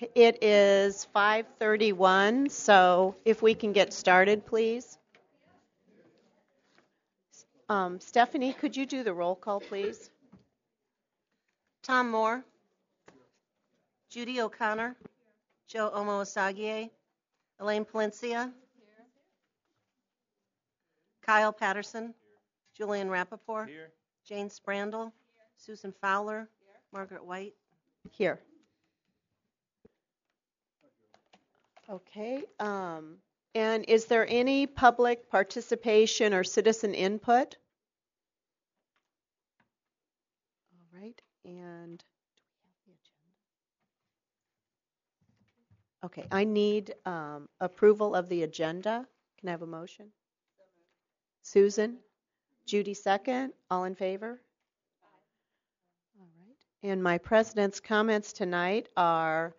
It is 5:31, so if we can get started, please. Stephanie, could you do the roll call, please? Tom Moore, Judy O'Connor, Joe Omo-Osagie, Elaine Palencia, Kyle Patterson, Julian Rappaport, Jane Sprandel, Susan Fowler, Margaret White. Here. Okay. And is there any public participation or citizen input? All right. And okay, I need approval of the agenda. Can I have a motion? Susan? Judy second. All in favor? All right. And my president's comments tonight are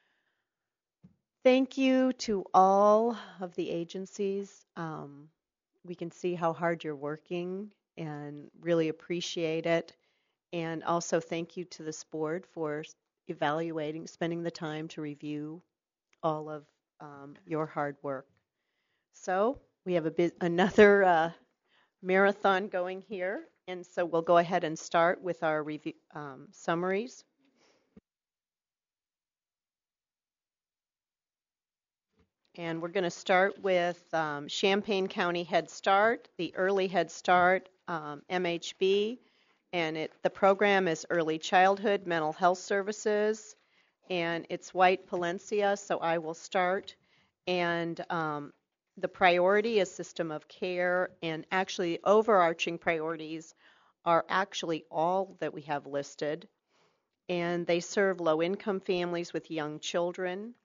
thank you to all of the agencies. We can see how hard you're working and really appreciate it. And also thank you to this board for evaluating, spending the time to review all of your hard work. So we have another marathon going here, and so we'll go ahead and start with our review summaries. And we're going to start with Champaign County Head Start, the Early Head Start, MHB, and the program is Early Childhood Mental Health Services, and it's White Palencia, so I will start. And the priority is system of care, and actually overarching priorities are actually all that we have listed, and they serve low-income families with young children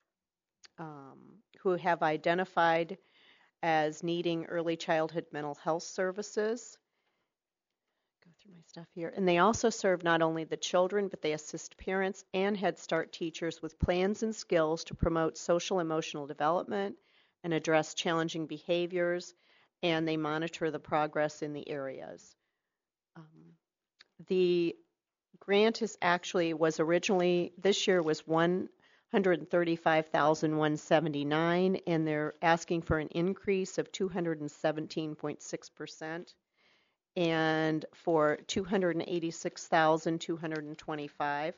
who have identified as needing early childhood mental health services. Go through my stuff here. And they also serve not only the children, but they assist parents and Head Start teachers with plans and skills to promote social emotional development and address challenging behaviors, and they monitor the progress in the areas. The grant was originally, this year was $135,179, and they're asking for an increase of 217.6%, and for $286,225.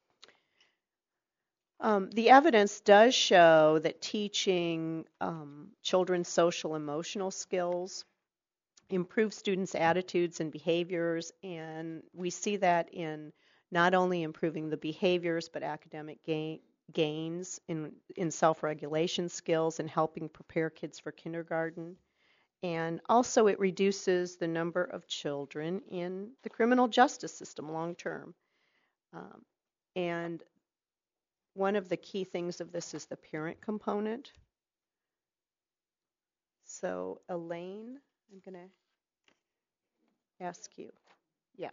The evidence does show that teaching children's social emotional skills improves students' attitudes and behaviors, and we see that in not only improving the behaviors but academic gains in self-regulation skills and helping prepare kids for kindergarten. And also it reduces the number of children in the criminal justice system long term. And one of the key things of this is the parent component. So Elaine, I'm going to ask you. Yeah.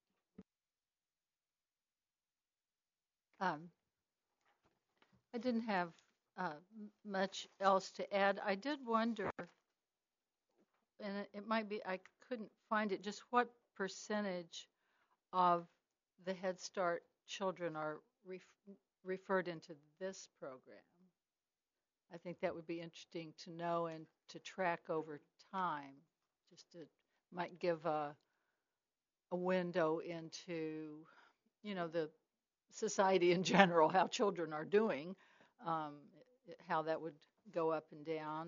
I didn't have much else to add. I did wonder, and it might be, I couldn't find it, just what percentage of the Head Start children are referred into this program. I think that would be interesting to know and to track over time, just to might give a window into, the society in general, how children are doing, how that would go up and down.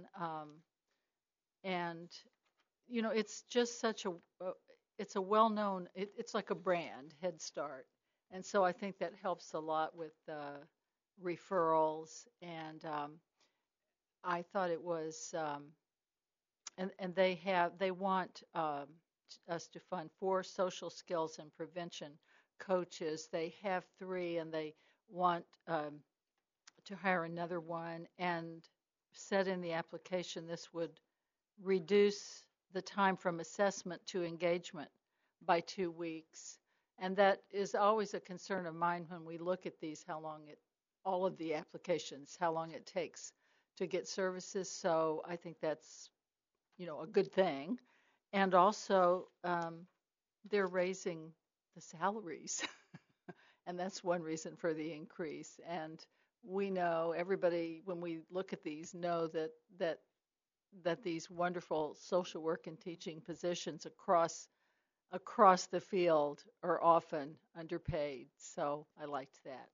And, it's just it's a well-known, it's like a brand, Head Start. And so I think that helps a lot with referrals. And I thought it was, and they want us to fund 4 social skills and prevention coaches. They have 3, and they want to hire another one, and said in the application this would reduce the time from assessment to engagement by 2 weeks. And that is always a concern of mine when we look at these, all of the applications, how long it takes to get services. So I think that's, a good thing. And also, they're raising the salaries. And that's one reason for the increase. And we know, everybody, when we look at these, know that these wonderful social work and teaching positions across the field are often underpaid. So I liked that.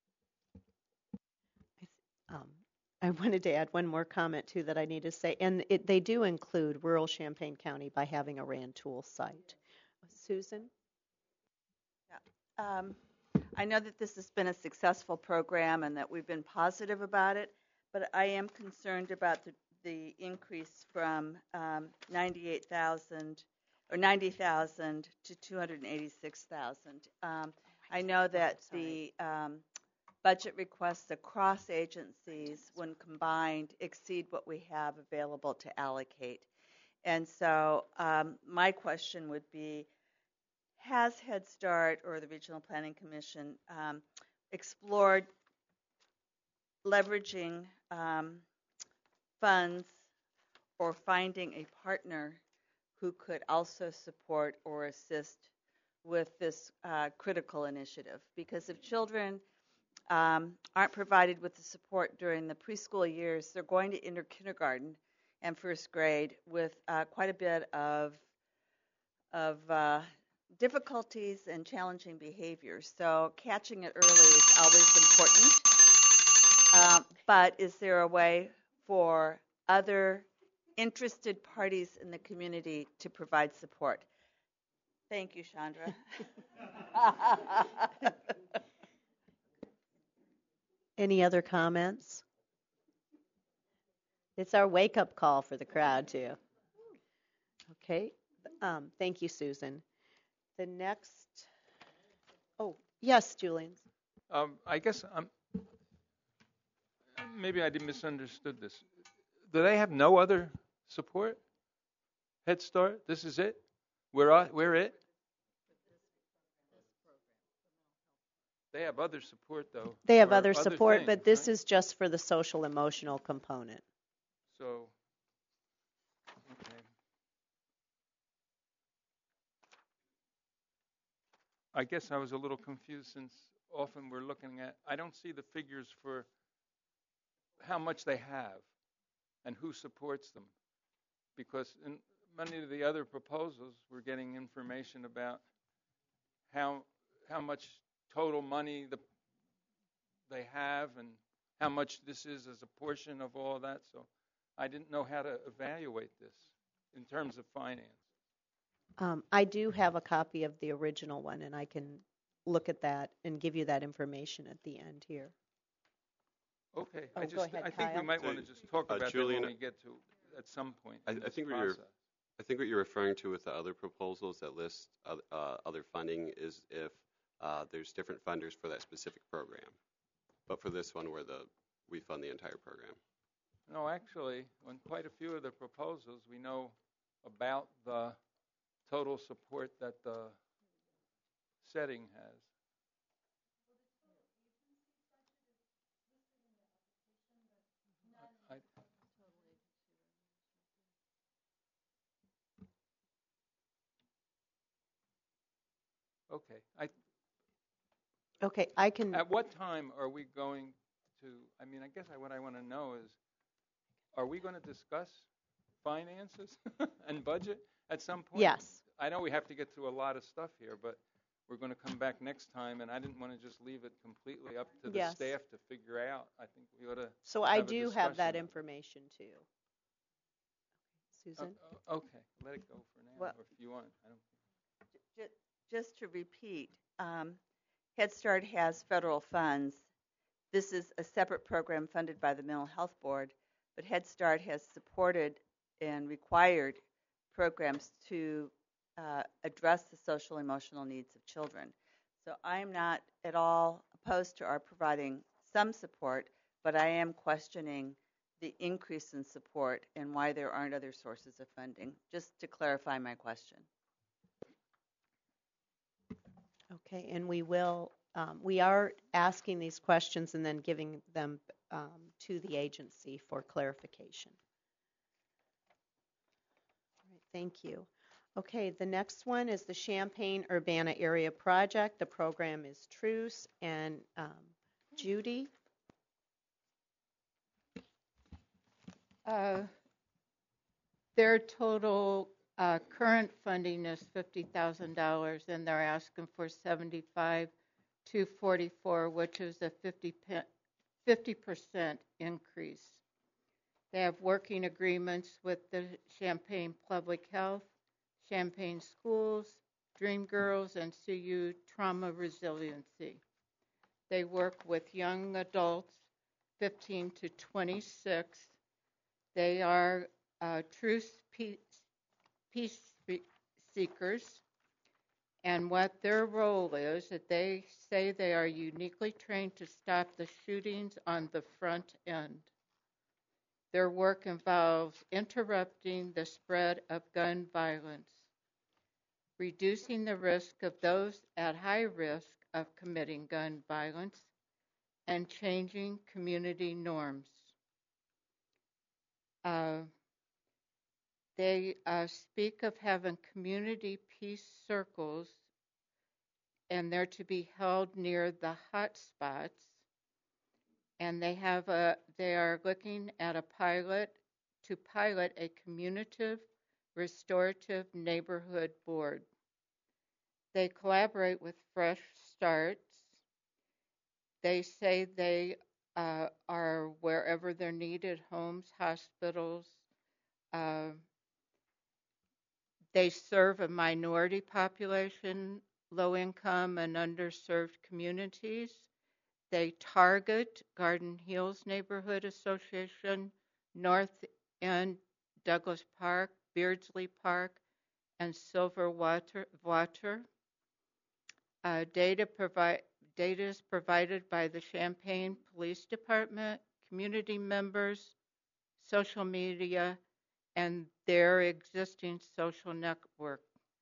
Um, I wanted to add one more comment too that I need to say, and they do include rural Champaign County by having a RAND tool site. Susan? I know that this has been a successful program and that we've been positive about it, but I am concerned about the increase from 98,000 or 90,000 to 286,000. I know that the budget requests across agencies, when combined, exceed what we have available to allocate. And so my question would be, has Head Start or the Regional Planning Commission explored leveraging funds or finding a partner who could also support or assist with this critical initiative? Because if children aren't provided with the support during the preschool years, they're going to enter kindergarten and first grade with quite a bit of difficulties and challenging behaviors. So catching it early is always important. But is there a way for other interested parties in the community to provide support? Thank you, Chandra. Any other comments? It's our wake-up call for the crowd, too. Okay. Thank you, Susan. The next, yes, Julian. I guess maybe I misunderstood this. Do they have no other support? Head Start? This is it? We're it? They have other support, though. They have for other support, things, but this right? is just for the social emotional component. So, okay. I guess I was a little confused since often we're looking at, I don't see the figures for how much they have and who supports them. Because in many of the other proposals, we're getting information about how much total money they have and how much this is as a portion of all that. So I didn't know how to evaluate this in terms of finance. I do have a copy of the original one, and I can look at that and give you that information at the end here. Okay, Oh, I go ahead, think we Kyle. might want to just talk about Julian, that when we get to at some point. I think what you're referring to with the other proposals that list other funding is if there's different funders for that specific program. But for this one, we fund the entire program. No, actually, on quite a few of the proposals, we know about the total support that the setting has. Okay. Okay, I can. At what time are we going to? I mean, I guess what I want to know is, are we going to discuss finances and budget at some point? Yes. I know we have to get through a lot of stuff here, but we're going to come back next time, and I didn't want to just leave it completely up to the Yes. staff to figure out. I think we ought to. So I have a do have that discussion. information too. Susan? Okay, let it go for now, Well- or if you want. I don't. Just to repeat, Head Start has federal funds. This is a separate program funded by the Mental Health Board, but Head Start has supported and required programs to address the social emotional needs of children. So I'm not at all opposed to our providing some support, but I am questioning the increase in support and why there aren't other sources of funding, just to clarify my question. Okay, and we are asking these questions and then giving them to the agency for clarification. All right, thank you. Okay, the next one is the Champaign-Urbana Area Project. The program is Truce, and Judy? Uh, Their total current funding is $50,000, and they're asking for 75 to 44, which is a 50% increase. They have working agreements with the Champaign Public Health, Champaign Schools, Dream Girls, and CU Trauma Resiliency. They work with young adults 15 to 26. They are truth peace seekers, and what their role is that they say they are uniquely trained to stop the shootings on the front end. Their work involves interrupting the spread of gun violence, reducing the risk of those at high risk of committing gun violence, and changing community norms. They speak of having community peace circles, and they're to be held near the hot spots. And they are looking at a pilot a communicative restorative neighborhood board. They collaborate with Fresh Starts. They say they are wherever they're needed, homes, hospitals. They serve a minority population, low income and underserved communities. They target Garden Hills Neighborhood Association, North End, Douglas Park, Beardsley Park, and Silver Water. Data is provided by the Champaign Police Department, community members, social media, and their existing social network.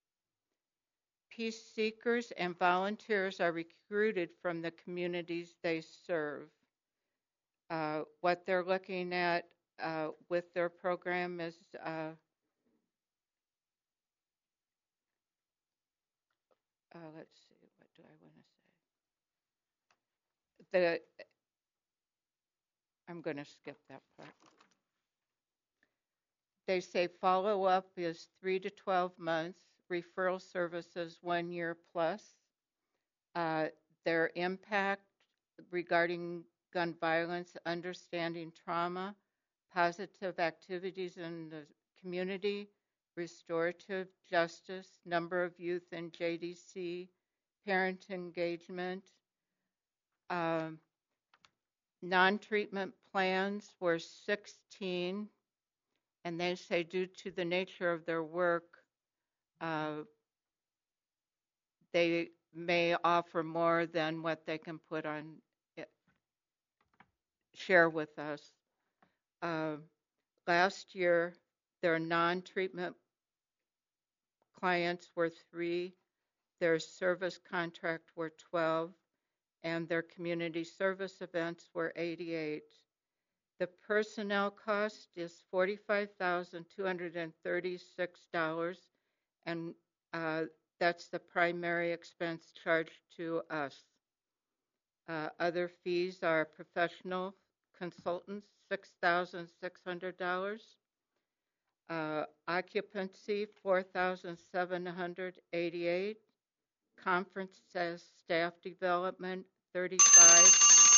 Peace seekers and volunteers are recruited from the communities they serve. What they're looking at with their program is let's see, what do I want to say? I'm going to skip that part. They say follow-up is 3 to 12 months, referral services 1 year plus. Their impact regarding gun violence, understanding trauma, positive activities in the community, restorative justice, number of youth in JDC, parent engagement. Non-treatment plans were 16, and they say due to the nature of their work, they may offer more than what they can put on share with us. Last year, their non-treatment clients were 3, their service contract were 12, and their community service events were 88. The personnel cost is $45,236, and that's the primary expense charged to us. Other fees are professional consultants, $6,600. Occupancy, $4,788. Conferences, staff development, $35.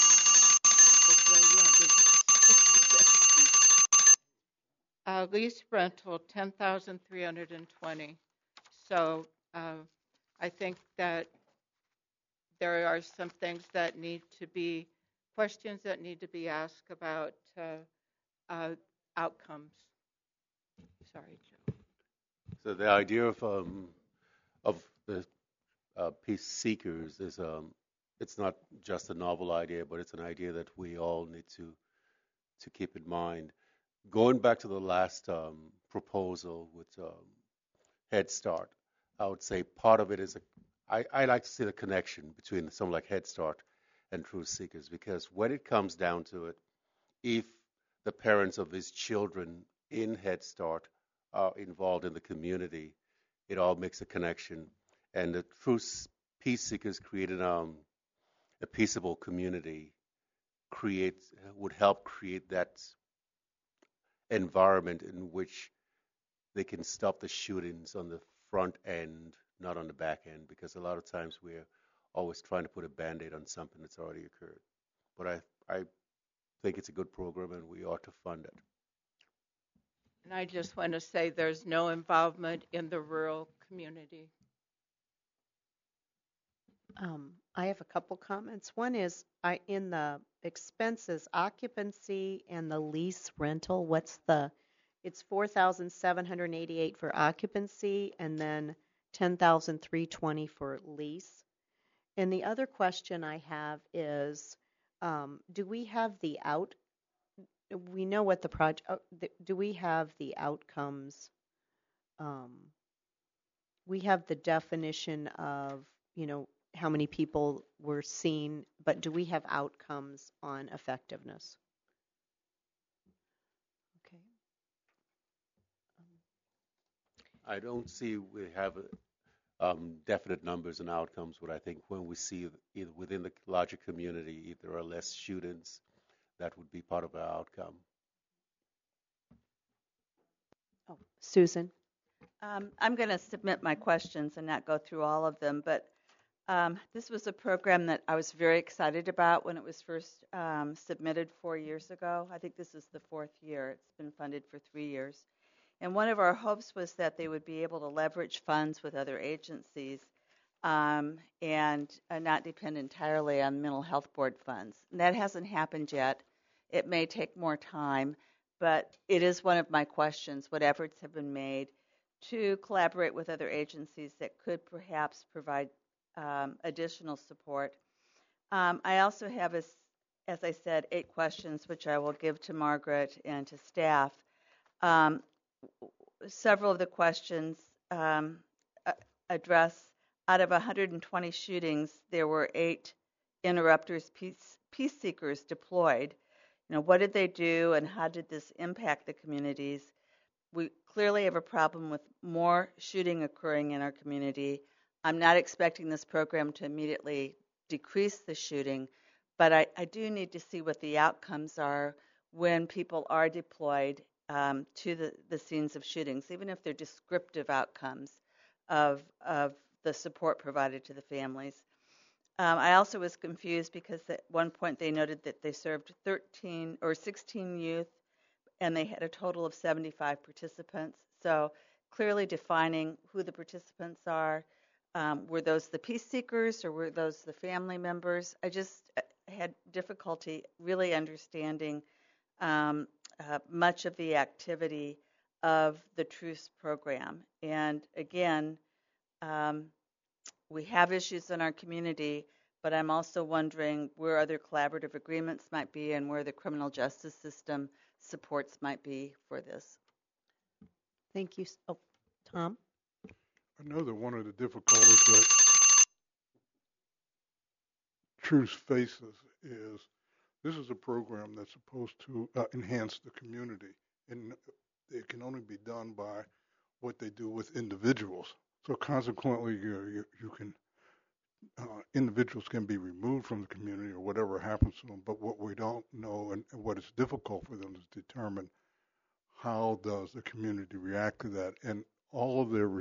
Lease rental, $10,320. So I think that there are some things that need to be, questions that need to be asked about outcomes. Sorry, Joe. So the idea of the peace seekers is it's not just a novel idea, but it's an idea that we all need to keep in mind. Going back to the last proposal with Head Start, I would say part of it is I like to see the connection between something like Head Start and Truth Seekers, because when it comes down to it, if the parents of these children in Head Start are involved in the community, it all makes a connection. And the Truth Peace Seekers created a peaceable community would help create that environment in which they can stop the shootings on the front end, not on the back end, because a lot of times we're always trying to put a Band-Aid on something that's already occurred. But I think it's a good program and we ought to fund it. And I just want to say there's no involvement in the rural community. I have a couple comments. One is in the expenses, occupancy and the lease rental, it's 4,788 for occupancy and then 10,320 for lease. And the other question I have is, do we have we know what the project, do we have the outcomes? We have the definition of, how many people were seen, but do we have outcomes on effectiveness? Okay. I don't see we have definite numbers and outcomes, but I think when we see either within the larger community, if there are less shootings, that would be part of our outcome. Oh, Susan. I'm going to submit my questions and not go through all of them, but this was a program that I was very excited about when it was first submitted 4 years ago. I think this is the 4th year. It's been funded for 3 years. And one of our hopes was that they would be able to leverage funds with other agencies and not depend entirely on mental health board funds. And that hasn't happened yet. It may take more time, but it is one of my questions, what efforts have been made to collaborate with other agencies that could perhaps provide additional support. I also have, as I said, 8 questions, which I will give to Margaret and to staff. Several of the questions address, out of 120 shootings, there were 8 interrupters, peace seekers deployed. What did they do and how did this impact the communities? We clearly have a problem with more shooting occurring in our community. I'm not expecting this program to immediately decrease the shooting, but I do need to see what the outcomes are when people are deployed to the scenes of shootings, even if they're descriptive outcomes of the support provided to the families. I also was confused because at one point they noted that they served 13 or 16 youth and they had a total of 75 participants. So clearly defining who the participants are. Were those the peace seekers or were those the family members? I just had difficulty really understanding much of the activity of the Truce program. And again, we have issues in our community, but I'm also wondering where other collaborative agreements might be and where the criminal justice system supports might be for this. Thank you. Oh, Tom? I know that one of the difficulties that Truce faces is this is a program that's supposed to enhance the community, and it can only be done by what they do with individuals. So consequently, you can individuals can be removed from the community or whatever happens to them. But what we don't know and what is difficult for them is determine how does the community react to that. And all of their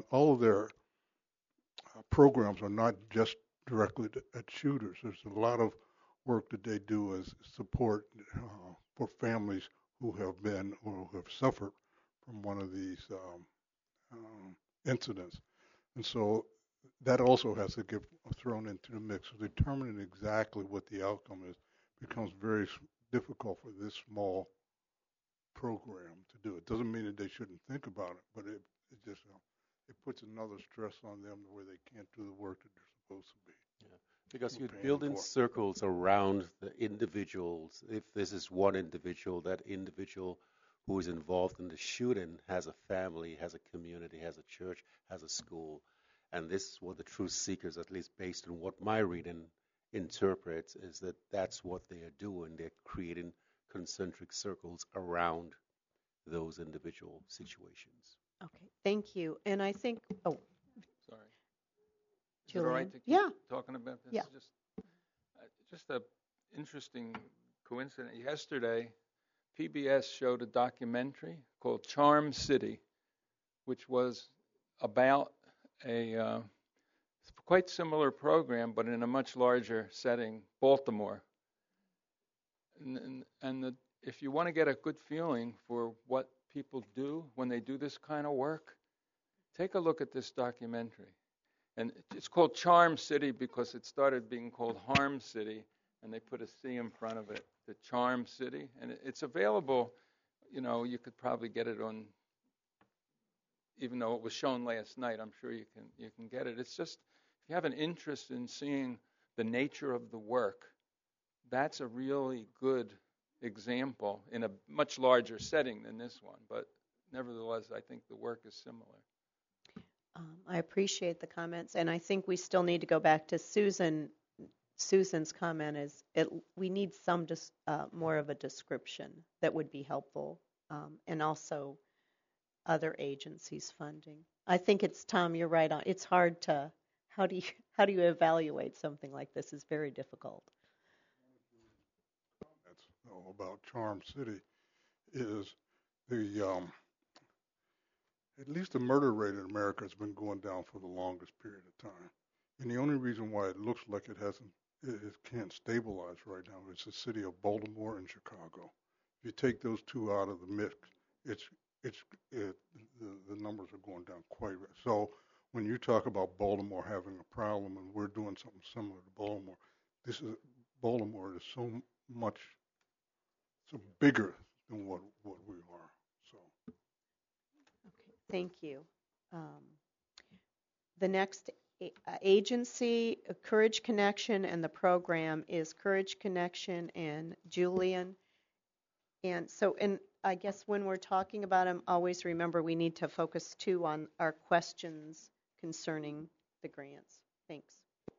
programs are not just directly at shooters. There's a lot of work that they do as support for families who have been or who have suffered from one of these incidents. And so that also has to get thrown into the mix. So determining exactly what the outcome is becomes very difficult for this small program to do. It doesn't mean that they shouldn't think about it, but it just it puts another stress on them where they can't do the work that they're supposed to be. Yeah. Because you're building circles around the individuals. If this is one individual, that individual who is involved in the shooting has a family, has a community, has a church, has a school. And this is what the truth seekers, at least based on what my reading interprets, is that that's what they are doing. They're creating concentric circles around those individual situations. Okay, thank you. And I think, Sorry. Is it all right to keep talking about this? Yeah. Just a interesting coincidence. Yesterday, PBS showed a documentary called Charm City, which was about a quite similar program, but in a much larger setting, Baltimore. If you want to get a good feeling for what people do when they do this kind of work, take a look at this documentary. And it's called Charm City because it started being called Harm City, and they put a C in front of it, the Charm City. And it's available, you could probably get it on, even though it was shown last night, I'm sure you can get it. It's just, if you have an interest in seeing the nature of the work, that's a really good example in a much larger setting than this one. But nevertheless, I think the work is similar. I appreciate the comments, and I think we still need to go back to Susan. Susan's comment is we need some more of a description that would be helpful, and also other agencies funding. I think it's Tom. You're right on. It's hard to how do you evaluate something like this? Is very difficult. That's about Charm City is the at least the murder rate in America has been going down for the longest period of time, and the only reason why it looks like it can't stabilize right now is the city of Baltimore and Chicago. If you take those two out of the mix, the numbers are going down quite. So when you talk about Baltimore having a problem and we're doing something similar to Baltimore, Baltimore is so bigger than what we are. So. Okay, thank you. The next agency, Courage Connection, and the program is Courage Connection and Julian. And I guess when we're talking about them, always remember we need to focus too on our questions concerning the grants. Thanks.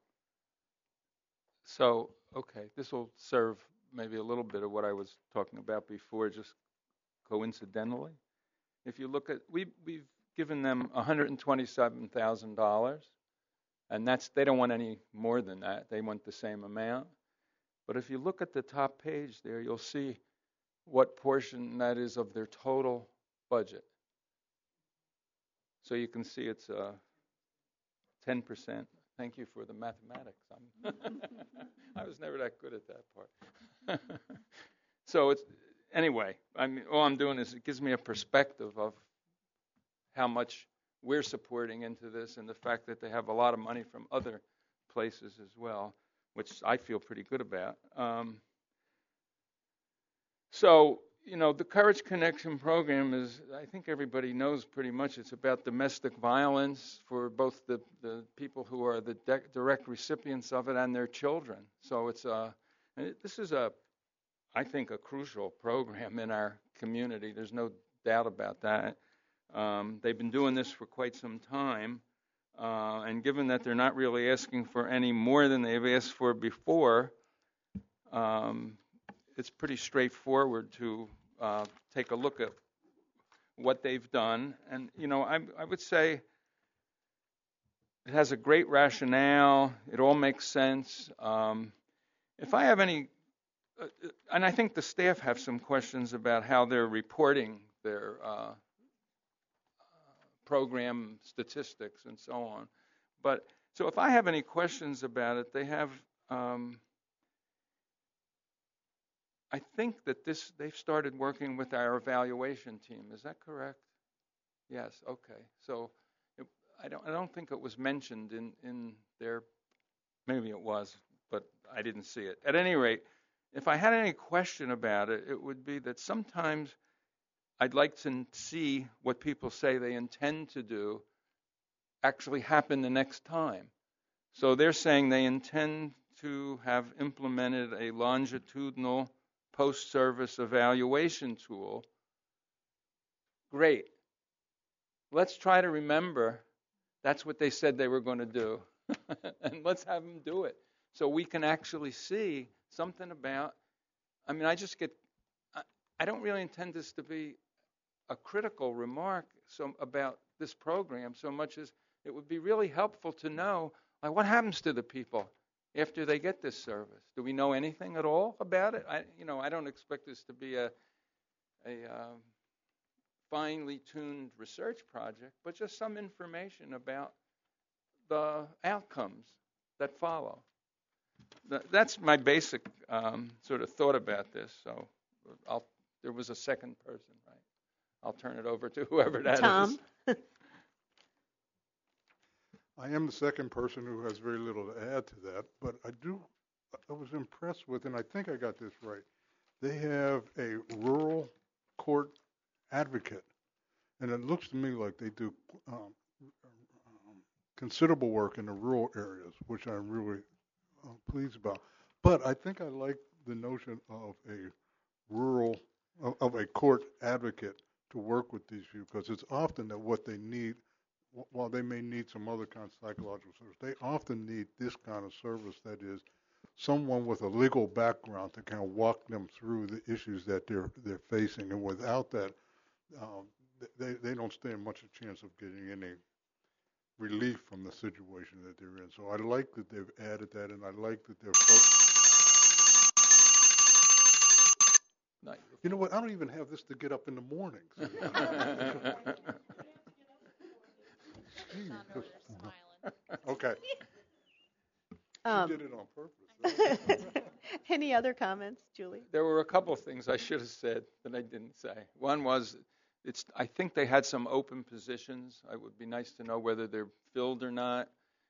So, okay, this will serve maybe a little bit of what I was talking about before, just coincidentally. If you look at, we've given them $127,000, and they don't want any more than that. They want the same amount. But if you look at the top page there, you'll see what portion that is of their total budget. So you can see it's 10%. Thank you for the mathematics. I was never that good at that part. So anyway, all I'm doing is it gives me a perspective of how much we're supporting into this and the fact that they have a lot of money from other places as well, which I feel pretty good about. The Courage Connection program is, I think everybody knows pretty much, it's about domestic violence for both the people who are the direct recipients of it and their children. So this is I think, a crucial program in our community. There's no doubt about that. They've been doing this for quite some time, and given that they're not really asking for any more than they've asked for before, it's pretty straightforward to take a look at what they've done. And, I would say it has a great rationale. It all makes sense. If I have any, and I think the staff have some questions about how they're reporting their program statistics and so on. So if I have any questions about it, they have, I think that they've started working with our evaluation team. Is that correct? Yes. Okay. So I don't think it was mentioned in their, maybe it was, but I didn't see it. At any rate, if I had any question about it, it would be that sometimes I'd like to see what people say they intend to do actually happen the next time. So they're saying they intend to have implemented a longitudinal post-service evaluation tool. Great. Let's try to remember that's what they said they were going to do. And let's have them do it so we can actually see something about, I don't really intend this to be a critical remark about this program so much as it would be really helpful to know, what happens to the people after they get this service? Do we know anything at all about it? I don't expect this to be a finely tuned research project, but just some information about the outcomes that follow. That's my basic sort of thought about this. So there was a second person, right? I'll turn it over to whoever that is. Tom? I am the second person who has very little to add to that, but I was impressed with, and I think I got this right. They have a rural court advocate, and it looks to me like they do considerable work in the rural areas, which I'm really pleased about. But I think I like the notion of a court advocate to work with these people, because it's often that what they need, while they may need some other kind of psychological service, they often need this kind of service, that is someone with a legal background to kind of walk them through the issues that they're facing. And without that, they don't stand much a chance of getting any relief from the situation that they're in. So I like that they've added that, and I like that they're You know what? I don't even have this to get up in the morning. Okay. You did it on purpose. Any other comments, Julie? There were a couple of things I should have said that I didn't say. One was, I think they had some open positions. It would be nice to know whether they're filled or not.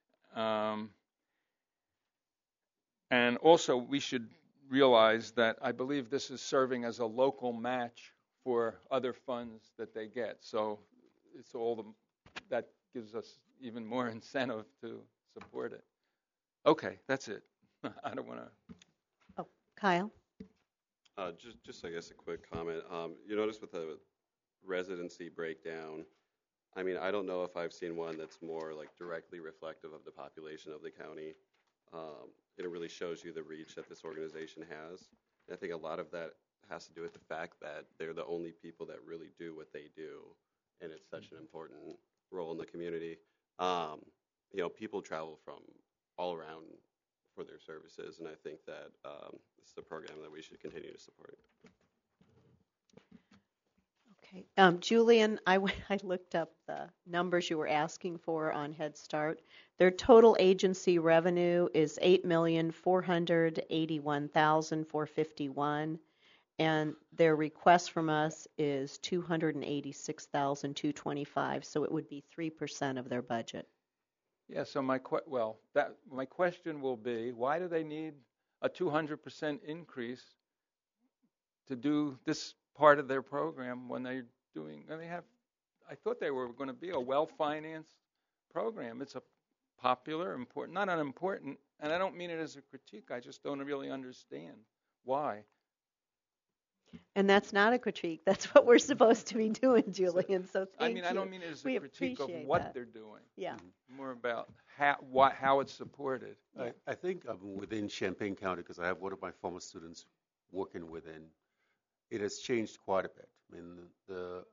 And also, we should realize that I believe this is serving as a local match for other funds that they get. So it's that gives us even more incentive to support it. Okay, that's it. I don't want to. Oh, Kyle? Just I guess a quick comment. You notice with the residency breakdown, I mean, I don't know if I've seen one that's more like directly reflective of the population of the county. It really shows you the reach that this organization has. And I think a lot of that has to do with the fact that they're the only people that really do what they do, and it's such an important role in the community. People travel from all around for their services, and I think that this is a program that we should continue to support. Okay. Julian, I looked up the numbers you were asking for on Head Start. Their total agency revenue is $8,481,451, and their request from us is $286,225. So it would be 3% of their budget. Yeah. So my question will be, why do they need a 200% increase to do this part of their program when I thought they were going to be a well-financed program. It's a popular, important, not unimportant, and I don't mean it as a critique. I just don't really understand why. And that's not a critique. That's what we're supposed to be doing, Julian. So thank you. I don't mean it as a critique of what they're doing. Yeah. More about how it's supported. I think within Champaign County, because I have one of my former students working within, it has changed quite a bit. I mean, the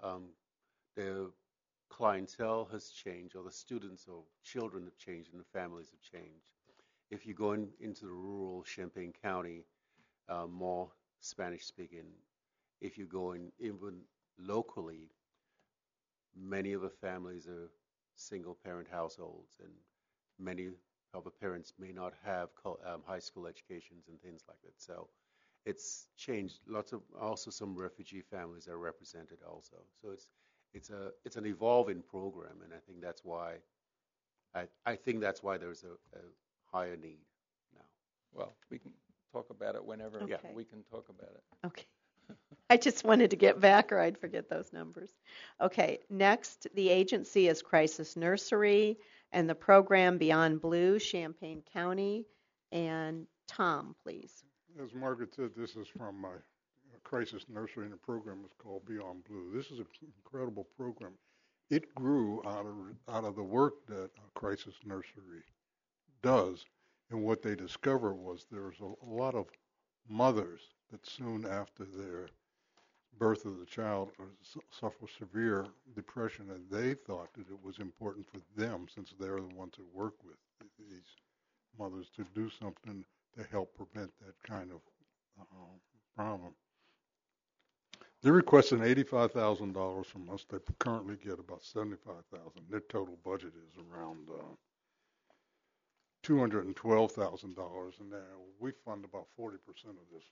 clientele has changed, or the students or children have changed, and the families have changed. If you go into the rural Champaign County, more Spanish-speaking. If you go in even locally, many of the families are single-parent households, and many of the parents may not have high school educations and things like that. So it's changed. Also some refugee families are represented also. So it's an evolving program, and I think that's why there's a higher need now. Well, we can talk about it whenever we can talk about it. Okay. I just wanted to get back or I'd forget those numbers. Okay, next, the agency is Crisis Nursery and the program Beyond Blue, Champaign County. And Tom, please. As Margaret said, this is from my Crisis Nursery, and the program is called Beyond Blue. This is an incredible program. It grew out of the work that Crisis Nursery does, and what they discovered was there's a lot of mothers that soon after their birth of the child suffer severe depression, and they thought that it was important for them, since they're the ones that work with these mothers, to do something to help prevent that kind of problem. They're requesting $85,000 from us. They currently get about $75,000. Their total budget is around $212,000, and we fund about 40% of this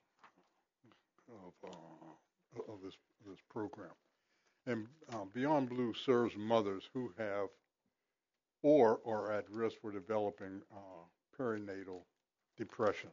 this program. And Beyond Blue serves mothers who have or are at risk for developing perinatal depression.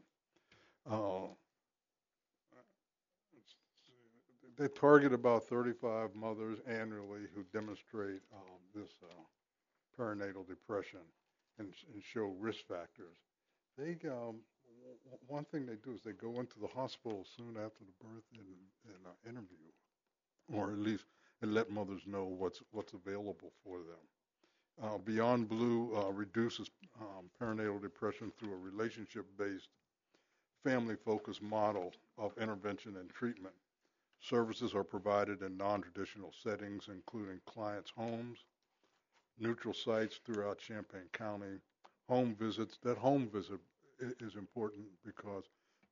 They target about 35 mothers annually who demonstrate this perinatal depression and show risk factors. They one thing they do is they go into the hospital soon after the birth and interview, or at least and let mothers know what's available for them. Beyond Blue reduces perinatal depression through a relationship-based, family-focused model of intervention and treatment. Services are provided in non-traditional settings, including clients' homes, neutral sites throughout Champaign County, home visits. That home visit is important because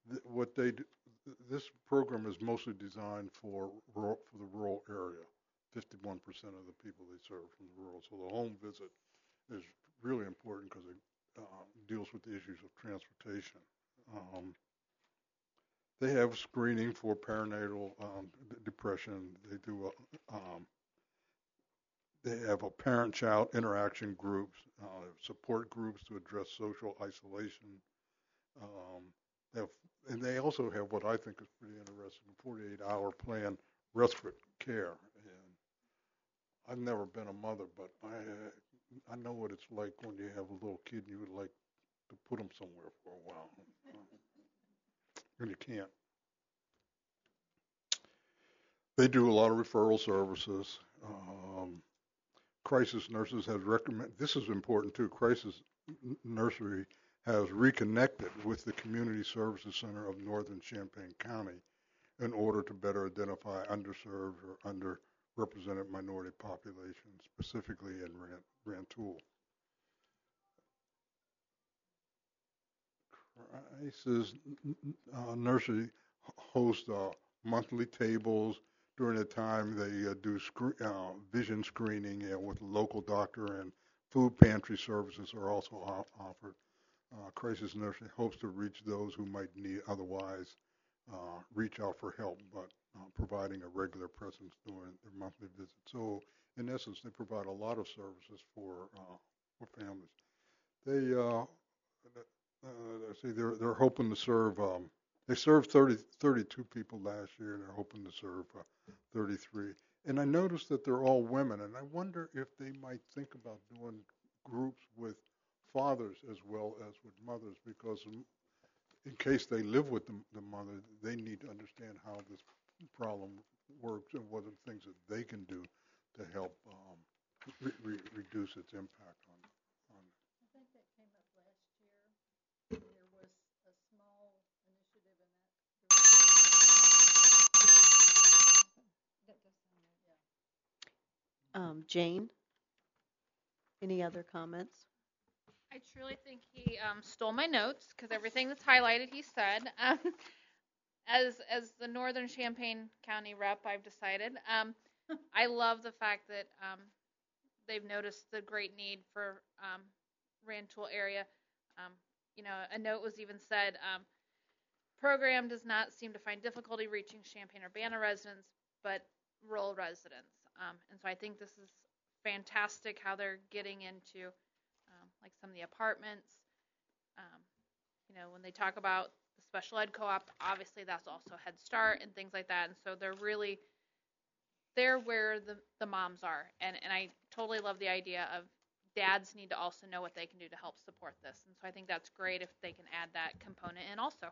this program is mostly designed for the rural area. 51% of the people they serve from the rural. So the home visit is really important because it deals with the issues of transportation. They have screening for perinatal depression. They have a parent-child interaction groups, support groups to address social isolation. And they also have what I think is pretty interesting, a 48-hour plan respite care. And I've never been a mother, but I know what it's like when you have a little kid and you would like to put them somewhere for a while. And you can't. They do a lot of referral services. Crisis Nurses has recommended, this is important too, Crisis Nursery has reconnected with the Community Services Center of Northern Champaign County in order to better identify underserved or underrepresented minority populations, specifically in Rantoul. Crisis Nursery hosts monthly tables. During the time they do vision screening with a local doctor, and food pantry services are also offered. Crisis Nursery hopes to reach those who might need otherwise reach out for help, but providing a regular presence during their monthly visit. So in essence, they provide a lot of services for families. They they're hoping to serve. They served 32 people last year, and they're hoping to serve 33. And I noticed that they're all women, and I wonder if they might think about doing groups with fathers as well as with mothers, because in case they live with the mother, they need to understand how this problem works and what are the things that they can do to help reduce its impact on. I think that came up last year. There was a small initiative in that. Jane, any other comments? I truly think he stole my notes because everything that's highlighted he said. As the Northern Champaign County rep, I've decided I love the fact that they've noticed the great need for Rantoul area. A note was even said, program does not seem to find difficulty reaching Champaign-Urbana residents, but rural residents. And so I think this is fantastic how they're getting into like some of the apartments. When they talk about the special ed co-op, obviously that's also Head Start and things like that. And so they're where the moms are. And I totally love the idea of dads need to also know what they can do to help support this. And so I think that's great if they can add that component in also.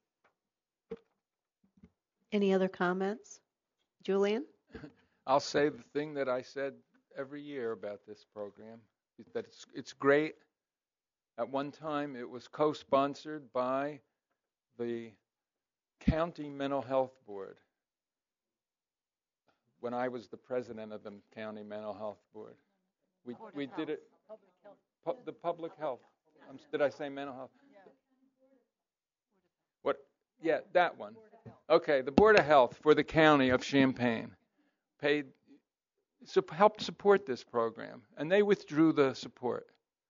Any other comments? Julian? I'll say the thing that I said every year about this program is that it's great. At one time, it was co-sponsored by the County Mental Health Board when I was the president of the County Mental Health Board. We did it. The public health. Did I say mental health? What? Yeah, that one. Okay, the Board of Health for the County of Champaign helped support this program, and they withdrew the support.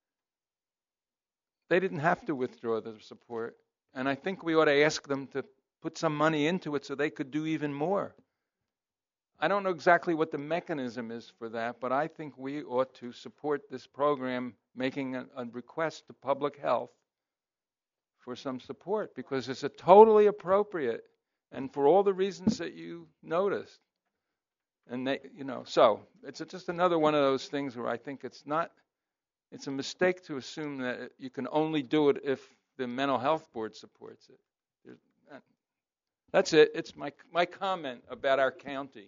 They didn't have to withdraw the support, and I think we ought to ask them to put some money into it so they could do even more. I don't know exactly what the mechanism is for that, but I think we ought to support this program, making a request to public health for some support, because it's a totally appropriate, and for all the reasons that you noticed. And they, so it's just another one of those things where I think it's a mistake to assume that you can only do it if the mental health board supports it. That's it. It's my comment about our county.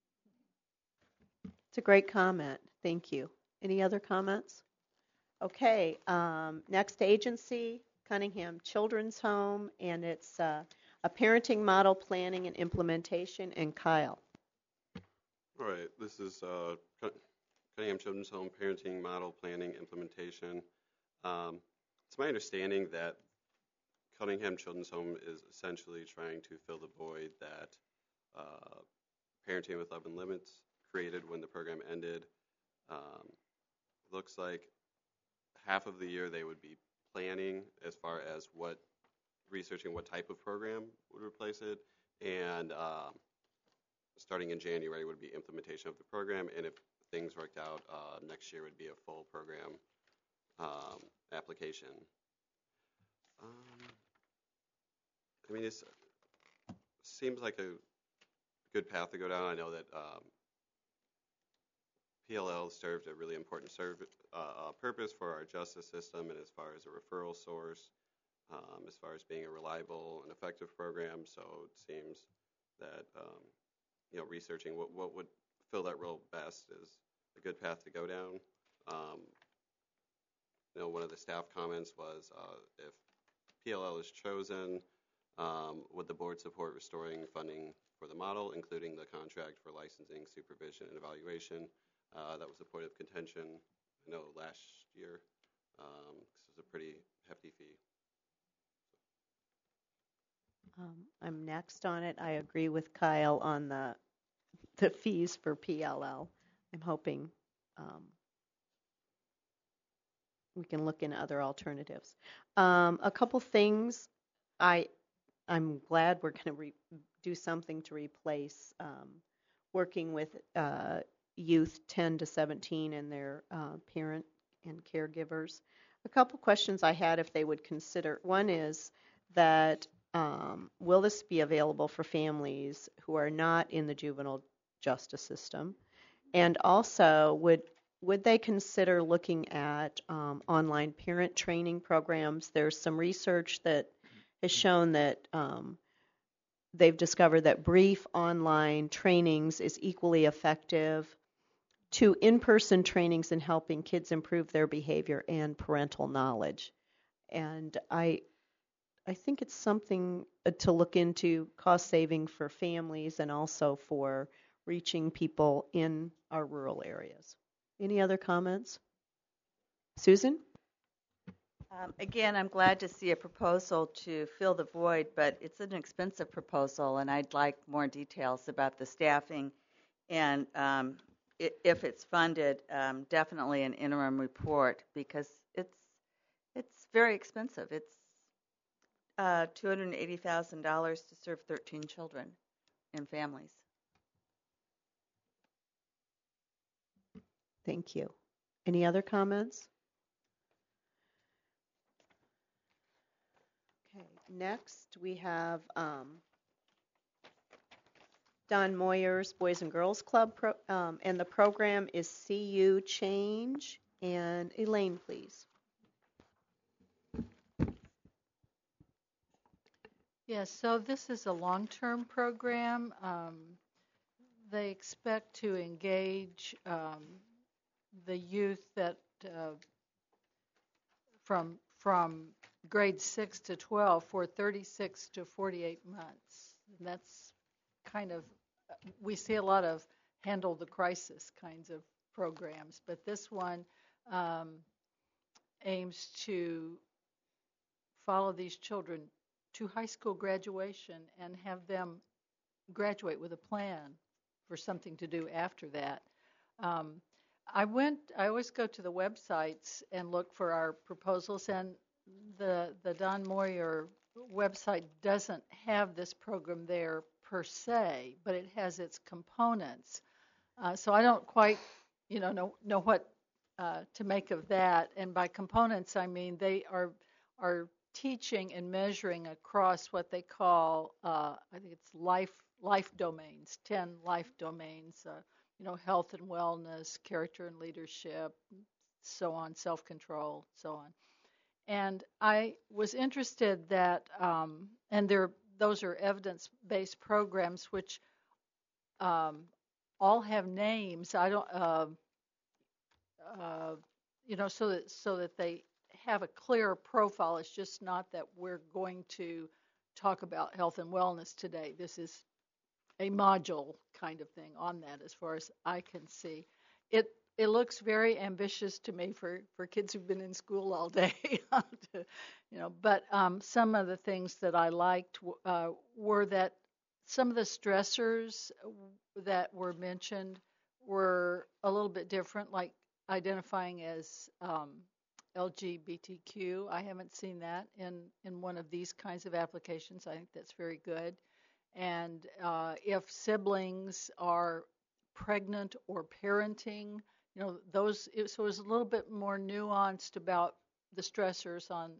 It's a great comment. Thank you. Any other comments? Okay, next agency, Cunningham Children's Home, and it's a parenting model planning and implementation, and Kyle. All right, this is Cunningham Children's Home Parenting Model Planning Implementation. It's my understanding that Cunningham Children's Home is essentially trying to fill the void that Parenting with Love and Limits created when the program ended. Looks like half of the year they would be planning as far as researching what type of program would replace it, and starting in January would be implementation of the program, and if things worked out, next year would be a full program application. I mean, it seems like a good path to go down. I know that PLL served a really important purpose for our justice system, and as far as a referral source, as far as being a reliable and effective program. So it seems that researching what would fill that role best is a good path to go down. One of the staff comments was if PLL is chosen, would the board support restoring funding for the model, including the contract for licensing, supervision, and evaluation? That was a point of contention, I know, last year. This is a pretty hefty fee. I'm next on it. I agree with Kyle on the fees for PLL. I'm hoping we can look into other alternatives. A couple things. I'm glad we're going to do something to replace working with youth 10 to 17 and their parent and caregivers. A couple questions I had if they would consider. One is that will this be available for families who are not in the juvenile justice system? And also, would they consider looking at online parent training programs? There's some research that has shown that they've discovered that brief online trainings is equally effective to in-person trainings in helping kids improve their behavior and parental knowledge. And I think it's something to look into, cost saving for families and also for reaching people in our rural areas. Any other comments? Susan? Again, I'm glad to see a proposal to fill the void, but it's an expensive proposal, and I'd like more details about the staffing. And if it's funded, definitely an interim report, because it's very expensive. It's $280,000 to serve 13 children and families. Thank you. Any other comments? Okay, next we have Don Moyer's Boys and Girls Club, and the program is CU Change. And Elaine, please. Yes, so this is a long-term program. They expect to engage the youth that from grade 6 to 12 for 36 to 48 months. And that's kind of, we see a lot of handle the crisis kinds of programs, but this one aims to follow these children to high school graduation and have them graduate with a plan for something to do after that. I always go to the websites and look for our proposals, and the Don Moyer website doesn't have this program there per se, but it has its components. So I don't quite, know what to make of that. And by components, I mean they are teaching and measuring across what they call, I think it's life domains, 10 life domains. Health and wellness, character and leadership, so on, self-control, so on. And I was interested that, and those are evidence-based programs which all have names. I don't, so that they have a clear profile. It's just not that we're going to talk about health and wellness today. This is a module kind of thing on that, as far as I can see. It looks very ambitious to me for kids who've been in school all day, But some of the things that I liked were that some of the stressors that were mentioned were a little bit different, like identifying as LGBTQ. I haven't seen that in one of these kinds of applications. I think that's very good. And if siblings are pregnant or parenting, so it was a little bit more nuanced about the stressors on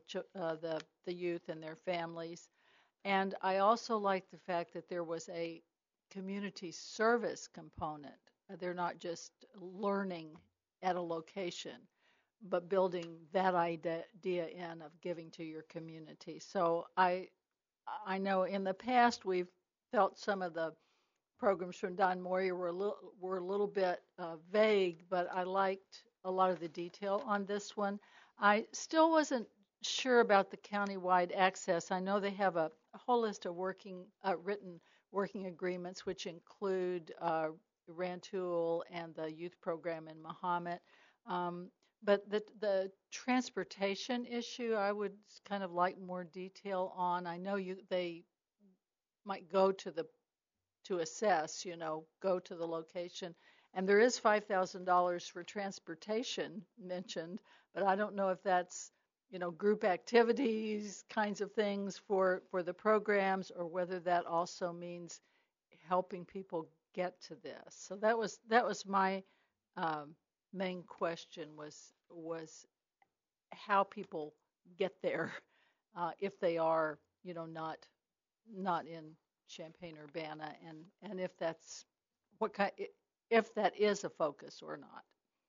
the youth and their families. And I also like the fact that there was a community service component. They're not just learning at a location, but building that idea in of giving to your community. So I know in the past we've felt some of the programs from Don Moyer were a little bit vague, but I liked a lot of the detail on this one. I still wasn't sure about the countywide access. I know they have a whole list of written working agreements, which include Rantoul and the youth program in Mahomet. But the transportation issue, I would kind of like more detail on. I know they might go to assess, go to the location. And there is $5,000 for transportation mentioned, but I don't know if that's, group activities kinds of things for the programs, or whether that also means helping people get to this. So that was my main question was how people get there if they are, not in Champaign-Urbana, and if that's if that is a focus or not.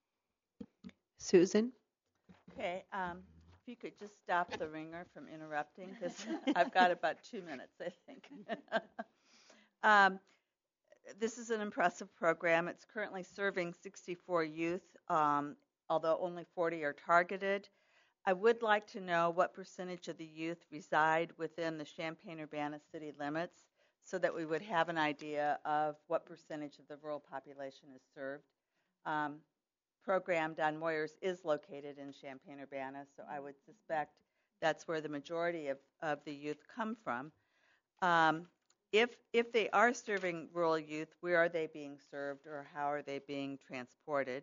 Susan? Okay, if you could just stop the ringer from interrupting, because I've got about 2 minutes, I think. This is an impressive program. It's currently serving 64 youth, although only 40 are targeted. I would like to know what percentage of the youth reside within the Champaign-Urbana city limits, so that we would have an idea of what percentage of the rural population is served. Program Don Moyer's is located in Champaign-Urbana, so I would suspect that's where the majority of the youth come from. If they are serving rural youth, where are they being served, or how are they being transported?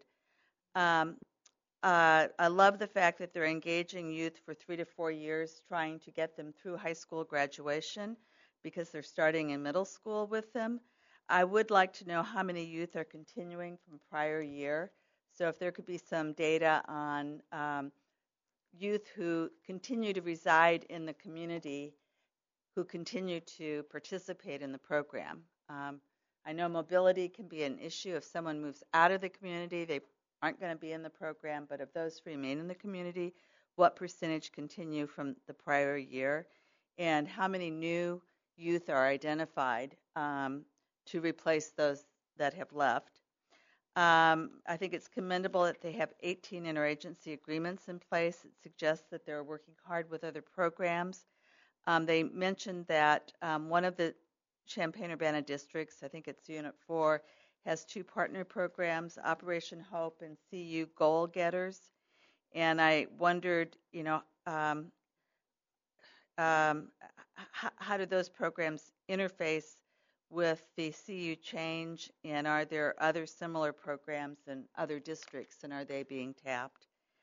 I love the fact that they're engaging youth for 3 to 4 years, trying to get them through high school graduation, because they're starting in middle school with them. I would like to know how many youth are continuing from prior year. So if there could be some data on youth who continue to reside in the community, who continue to participate in the program. I know mobility can be an issue. If someone moves out of the community, they aren't going to be in the program, but of those who remain in the community, what percentage continue from the prior year, and how many new youth are identified to replace those that have left. I think it's commendable that they have 18 interagency agreements in place. It suggests that they're working hard with other programs. They mentioned that one of the Champaign-Urbana districts, I think it's Unit 4, has 2 partner programs, Operation Hope and CU Goal Getters. And I wondered, how do those programs interface with the CU change, and are there other similar programs in other districts, and are they being tapped?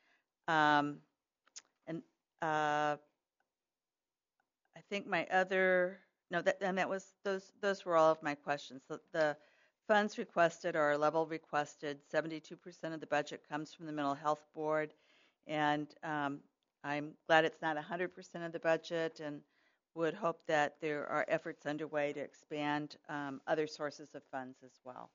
And I think my other no that and that was those were all of my questions. The funds requested are level requested. 72% of the budget comes from the Mental Health Board, and I'm glad it's not 100% of the budget, and would hope that there are efforts underway to expand other sources of funds as well.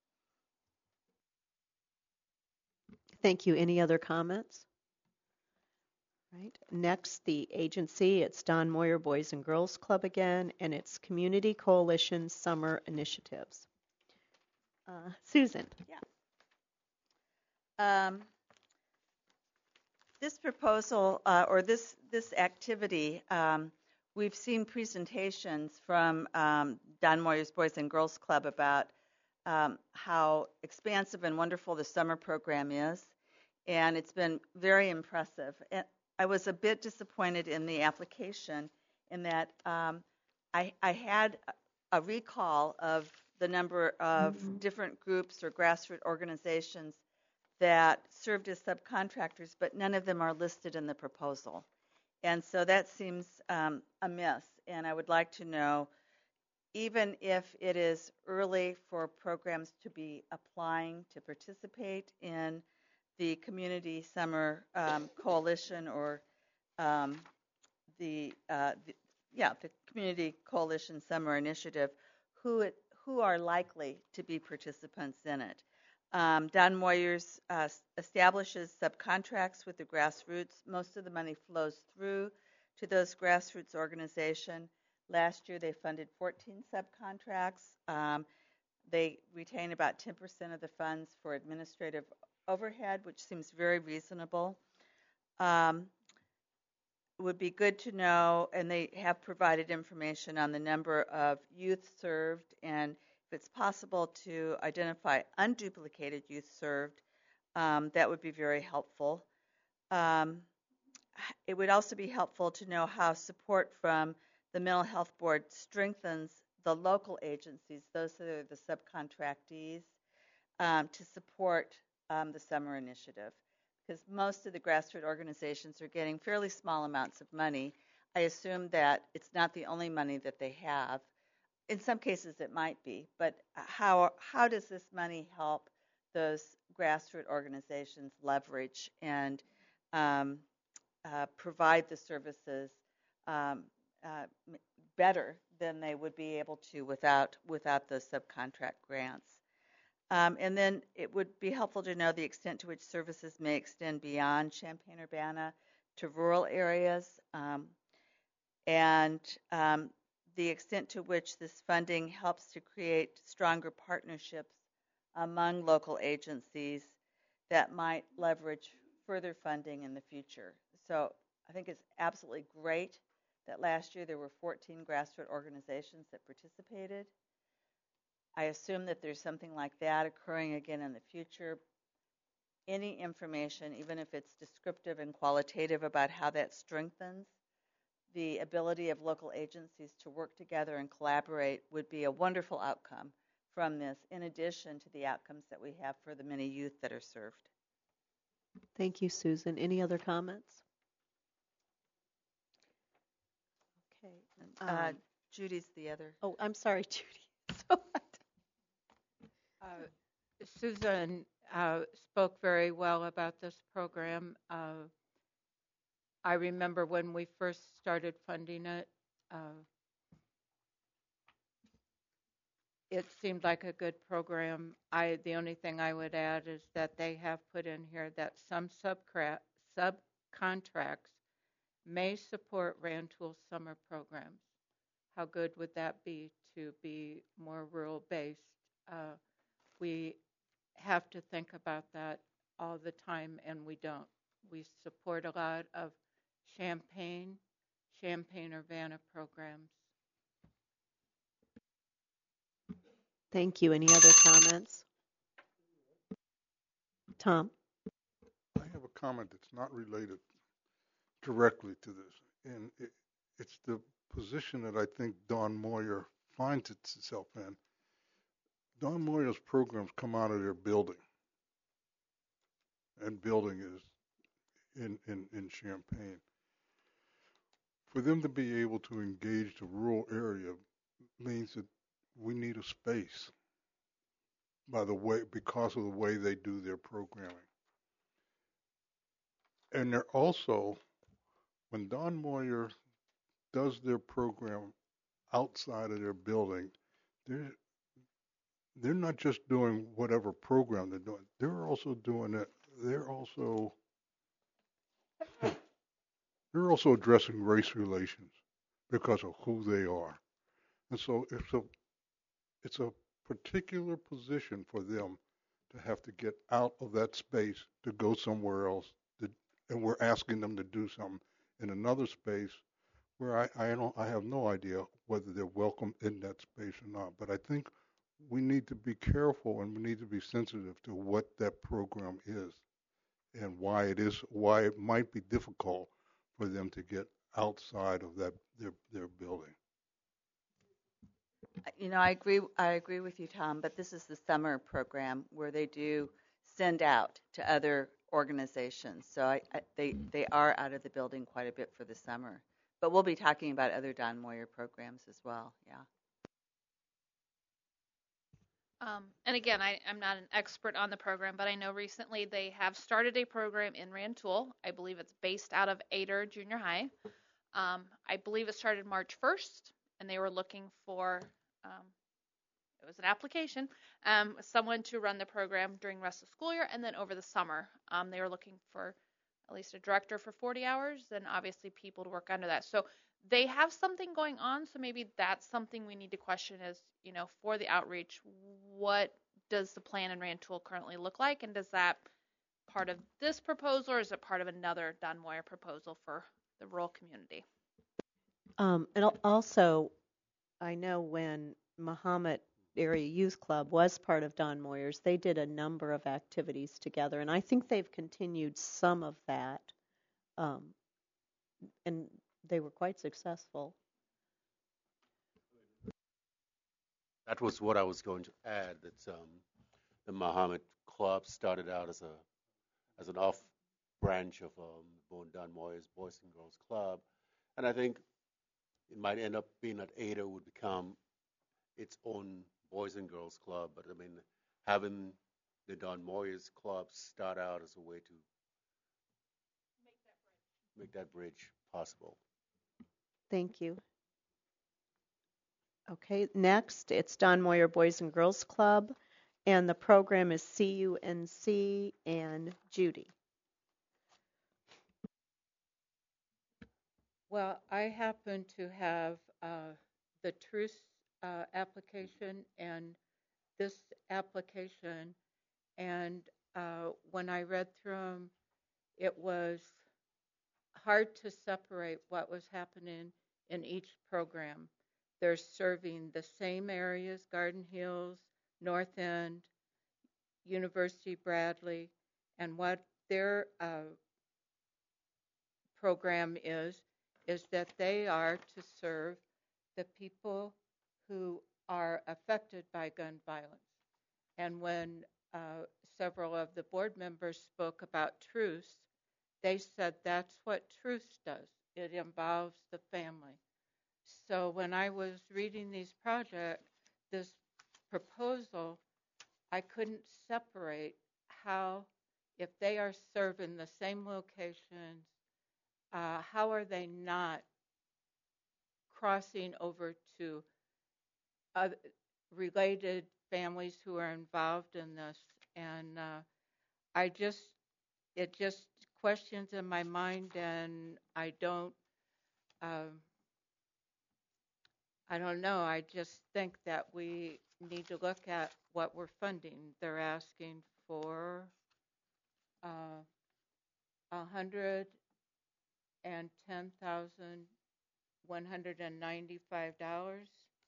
Thank you. Any other comments? Right. Next, the agency. It's Don Moyer Boys and Girls Club again, and it's Community Coalition Summer Initiatives. Susan. Yeah. This proposal or this activity, we've seen presentations from Don Moyer's Boys and Girls Club about how expansive and wonderful the summer program is, and it's been very impressive. And I was a bit disappointed in the application in that I had a recall of the number of different groups or grassroots organizations that served as subcontractors, but none of them are listed in the proposal. And so that seems amiss, and I would like to know, even if it is early for programs to be applying to participate in the Community Summer Coalition or the Community Coalition Summer Initiative, who are likely to be participants in it. Don Moyers establishes subcontracts with the grassroots. Most of the money flows through to those grassroots organizations. Last year, they funded 14 subcontracts. They retain about 10% of the funds for administrative overhead, which seems very reasonable. It would be good to know, and they have provided information on the number of youth served, and if it's possible to identify unduplicated youth served, that would be very helpful. It would also be helpful to know how support from the Mental Health Board strengthens the local agencies, those that are the subcontractees, to support the summer initiative. Because most of the grassroots organizations are getting fairly small amounts of money. I assume that it's not the only money that they have. In some cases it might be, but how does this money help those grassroots organizations leverage and provide the services better than they would be able to without those subcontract grants? And then it would be helpful to know the extent to which services may extend beyond Champaign-Urbana to rural areas, and the extent to which this funding helps to create stronger partnerships among local agencies that might leverage further funding in the future. So I think it's absolutely great that last year there were 14 grassroots organizations that participated. I assume that there's something like that occurring again in the future. Any information, even if it's descriptive and qualitative, about how that strengthens the ability of local agencies to work together and collaborate would be a wonderful outcome from this, in addition to the outcomes that we have for the many youth that are served. Thank you, Susan. Any other comments? Okay. Judy's the other. Oh, I'm sorry, Judy. Susan spoke very well about this program. I remember when we first started funding it, it seemed like a good program. The only thing I would add is that they have put in here that some subcontracts may support Rantoul summer programs. How good would that be to be more rural-based? We have to think about that all the time, and we don't. We support a lot of Champaign-Urbana programs. Thank you. Any other comments? Tom? I have a comment that's not related directly to this, and it's the position that I think Don Moyer finds itself in. Don Moyer's programs come out of their building, and building is in Champaign. For them to be able to engage the rural area means that we need a space because of the way they do their programming. And they're also, when Don Moyer does their program outside of their building, they're not just doing whatever program they're doing. They're also doing it. They're also addressing race relations because of who they are. And so it's a particular position for them to have to get out of that space to go somewhere else. And we're asking them to do something in another space where I have no idea whether they're welcome in that space or not. But I think we need to be careful and we need to be sensitive to what that program is and why it might be difficult for them to get outside of their building. I agree with you, Tom, but this is the summer program where they do send out to other organizations. So they are out of the building quite a bit for the summer. But we'll be talking about other Don Moyer programs as well, yeah. And again, I'm not an expert on the program, but I know recently they have started a program in Rantoul. I believe it's based out of Ader Junior High. I believe it started March 1st, and they were looking for, it was an application, someone to run the program during the rest of the school year, and then over the summer. They were looking for at least a director for 40 hours, and obviously people to work under that. So they have something going on, so maybe that's something we need to question is, for the outreach, what does the plan in Rantoul currently look like, and does that part of this proposal, or is it part of another Don Moyer proposal for the rural community? And also, I know when Mahomet Area Youth Club was part of Don Moyer's, they did a number of activities together, and I think they've continued some of that, and they were quite successful. That was what I was going to add. That the Mahomet Club started out as an off branch of Don Moyer's Boys and Girls Club, and I think it might end up being that Ada would become its own Boys and Girls Club. But I mean, having the Don Moyer's Club start out as a way to make that bridge possible. Thank you. Okay, next, it's Don Moyer Boys and Girls Club, and the program is CUNC and Judy. Well, I happen to have the Truce application and this application, and when I read through them, it was hard to separate what was happening in each program. They're serving the same areas, Garden Hills, North End, University Bradley, and what their program is that they are to serve the people who are affected by gun violence. And when several of the board members spoke about Truce, they said that's what Truce does. It involves the family. So when I was reading this proposal, I couldn't separate how, if they are serving the same locations, how are they not crossing over to related families who are involved in this? And it just questions in my mind, and I don't know. I just think that we need to look at what we're funding. They're asking for $110,195,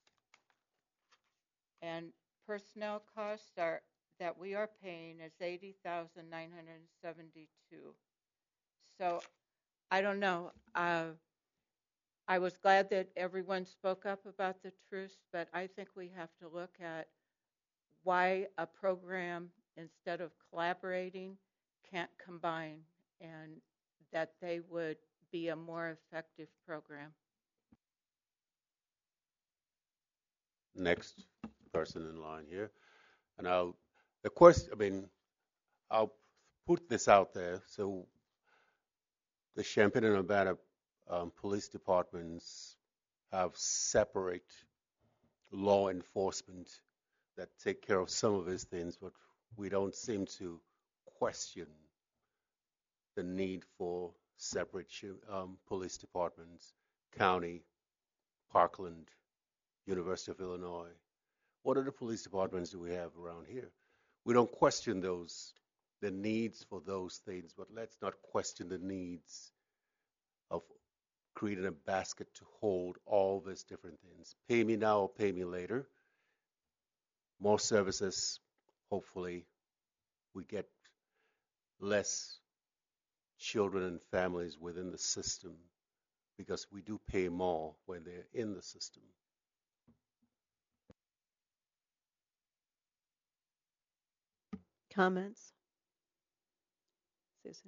and personnel costs that we are paying is $80,972. So I don't know. I was glad that everyone spoke up about the truce, but I think we have to look at why a program, instead of collaborating, can't combine, and that they would be a more effective program. Next person in line here. And I'll put this out there. So the Champaign and Urbana police departments have separate law enforcement that take care of some of these things, but we don't seem to question the need for separate police departments, county, Parkland, University of Illinois. What other police departments do we have around here? We don't question the needs for those things, but let's not question the needs of creating a basket to hold all these different things. Pay me now or pay me later. More services, hopefully, we get less children and families within the system because we do pay more when they're in the system. Comments? Susan?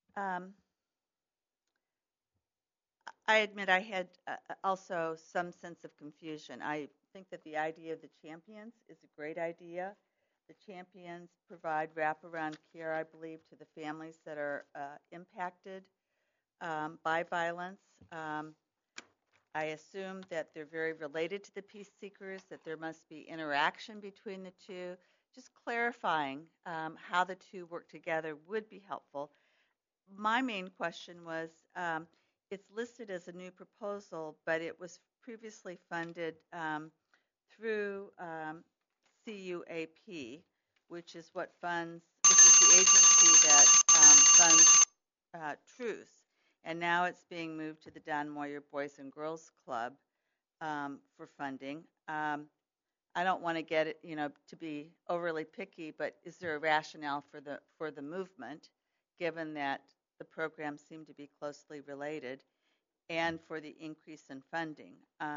I admit I had also some sense of confusion. I think that the idea of the champions is a great idea. The champions provide wraparound care, I believe, to the families that are impacted by violence. I assume that they're very related to the peace seekers, that there must be interaction between the two. Just clarifying how the two work together would be helpful. My main question was, it's listed as a new proposal, but it was previously funded through CUAP, which is the agency that funds Truce. And now it's being moved to the Don Moyer Boys and Girls Club for funding. I don't want to get it, to be overly picky, but is there a rationale for the movement, given that the programs seem to be closely related, and for the increase in funding?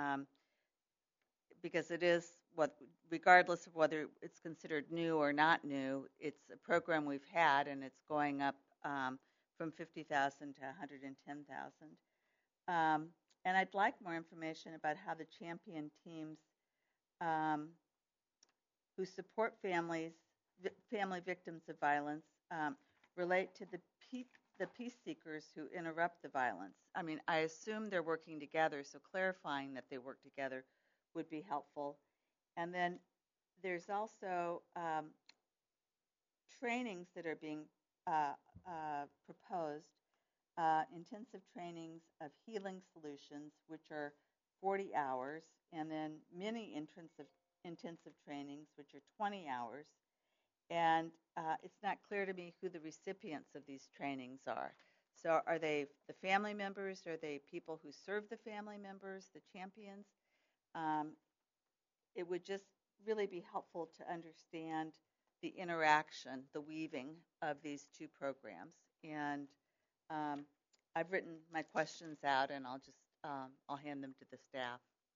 Because it is, regardless of whether it's considered new or not new, it's a program we've had, and it's going up from 50,000 to 110,000. And I'd like more information about how the champion teams who support family victims of violence relate to the peace seekers who interrupt the violence. I mean, I assume they're working together, so clarifying that they work together would be helpful. And then there's also trainings that are being proposed, intensive trainings of healing solutions, which are 40 hours, and then mini intensive trainings, which are 20 hours. And it's not clear to me who the recipients of these trainings are. So are they the family members? Are they people who serve the family members, the champions? It would just really be helpful to understand the interaction, the weaving of these two programs. And I've written my questions out, and I'll hand them to the staff.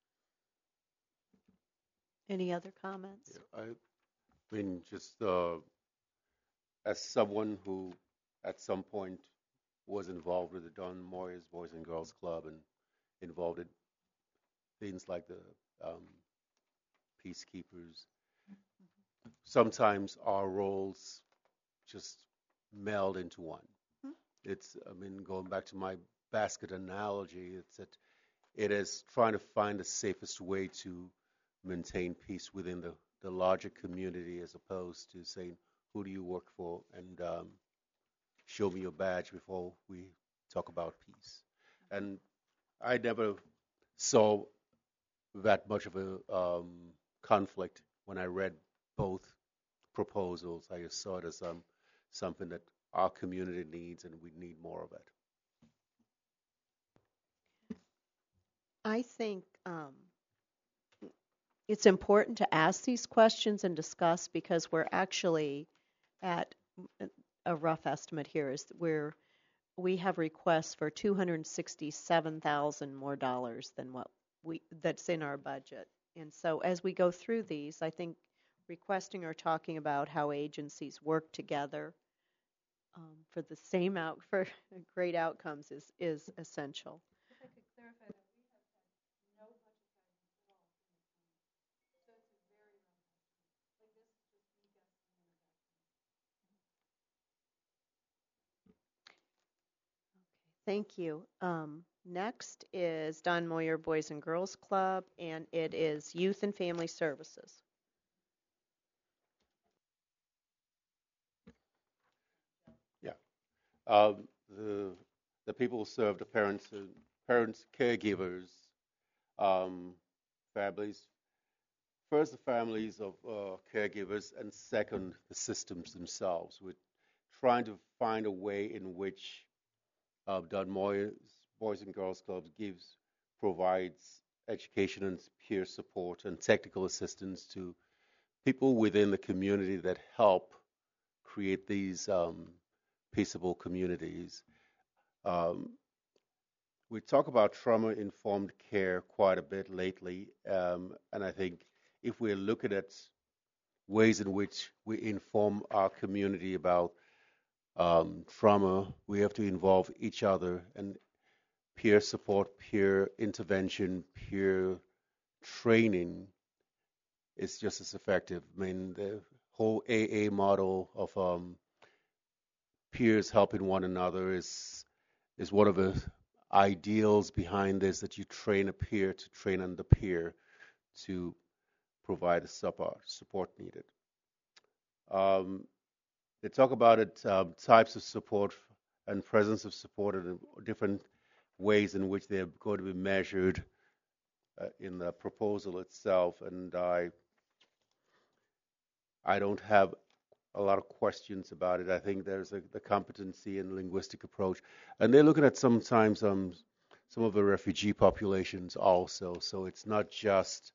Any other comments? Yeah, I mean, just as someone who at some point was involved with the Don Moyer's Boys and Girls Club and involved in things like the peacekeepers, sometimes our roles just meld into one. Going back to my basket analogy, it is trying to find the safest way to maintain peace within the larger community, as opposed to saying, who do you work for, and show me your badge before we talk about peace. And I never saw that much of a conflict when I read both proposals. I just saw it as something that our community needs, and we need more of it. I think it's important to ask these questions and discuss, because we're actually at a rough estimate here is we're we have requests for $267,000 more dollars than that's in our budget. And so as we go through these, I think requesting or talking about how agencies work together for the same for great outcomes is essential. If I could clarify that, we have had no budget guidance at all from the county. So it's a very rough estimate. Like this is just me guessing in a vacuum. Thank you. Next is Don Moyer Boys and Girls Club, and it is Youth and Family Services. The people who serve the parents, caregivers, families. First, the families of caregivers, and second, the systems themselves. We're trying to find a way in which Don Moyer's Boys and Girls Clubs provides education and peer support and technical assistance to people within the community that help create these peaceable communities. We talk about trauma-informed care quite a bit lately, and I think if we're looking at ways in which we inform our community about trauma, we have to involve each other, and peer support, peer intervention, peer training is just as effective. I mean, the whole AA model of peers helping one another is one of the ideals behind this, that you train a peer to train another peer to provide the support needed. They talk about it, types of support and presence of support, and different ways in which they're going to be measured in the proposal itself. And I don't have a lot of questions about it. I think there's the competency and linguistic approach, and they're looking at sometimes some of the refugee populations also. So it's not just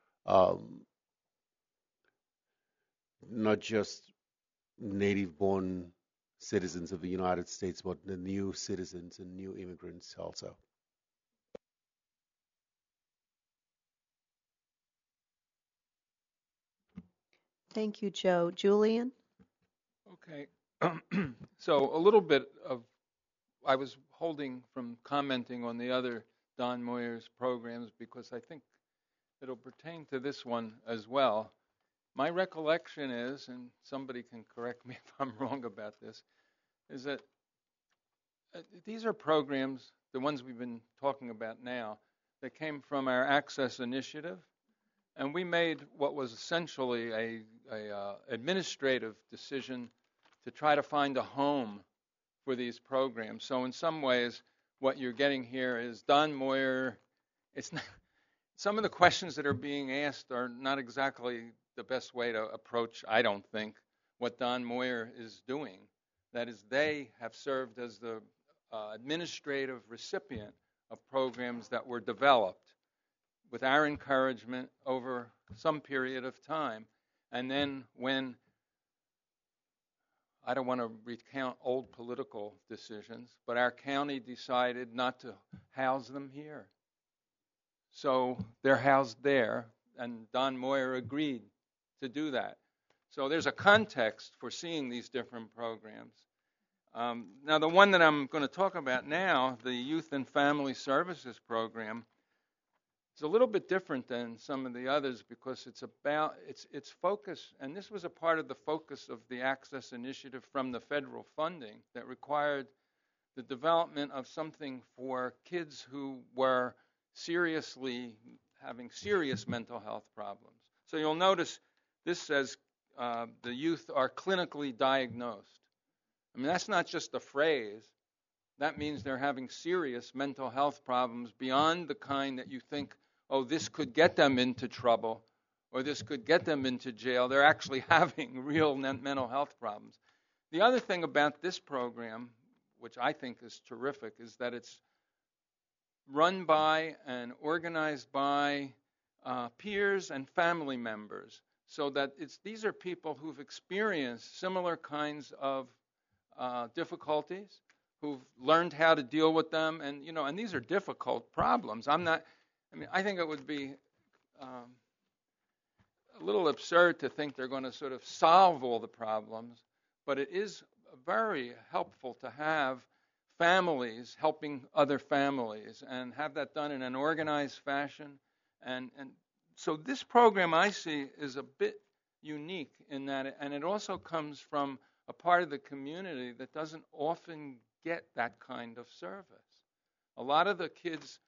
native-born citizens of the United States, but the new citizens and new immigrants also. Thank you, Joe. Julian? Okay. So a little bit I was holding from commenting on the other Don Moyer's programs because I think it'll pertain to this one as well. My recollection is, and somebody can correct me if I'm wrong about this, is that these are programs, the ones we've been talking about now, that came from our Access Initiative, and we made what was essentially a administrative decision to try to find a home for these programs. So in some ways, what you're getting here is Don Moyer. It's not, some of the questions that are being asked are not exactly the best way to approach, I don't think, what Don Moyer is doing. That is, they have served as the administrative recipient of programs that were developed with our encouragement over some period of time. And then when, I don't want to recount old political decisions, but our county decided not to house them here. So they're housed there, and Don Moyer agreed to do that. So there's a context for seeing these different programs. Now, the one that I'm going to talk about now, the Youth and Family Services Program, is a little bit different than some of the others because it's about its focus, and this was a part of the focus of the Access Initiative from the federal funding that required the development of something for kids who were seriously having serious mental health problems. So you'll notice this says the youth are clinically diagnosed. I mean, that's not just a phrase. That means they're having serious mental health problems beyond the kind that you think, oh, this could get them into trouble or this could get them into jail. They're actually having real mental health problems. The other thing about this program, which I think is terrific, is that it's run by and organized by peers and family members, so that these are people who've experienced similar kinds of difficulties, who've learned how to deal with them, and and these are difficult problems. I think it would be a little absurd to think they're going to sort of solve all the problems, but it is very helpful to have families helping other families and have that done in an organized fashion. And so this program I see is a bit unique in that, and it also comes from a part of the community that doesn't often get that kind of service. A lot of the kids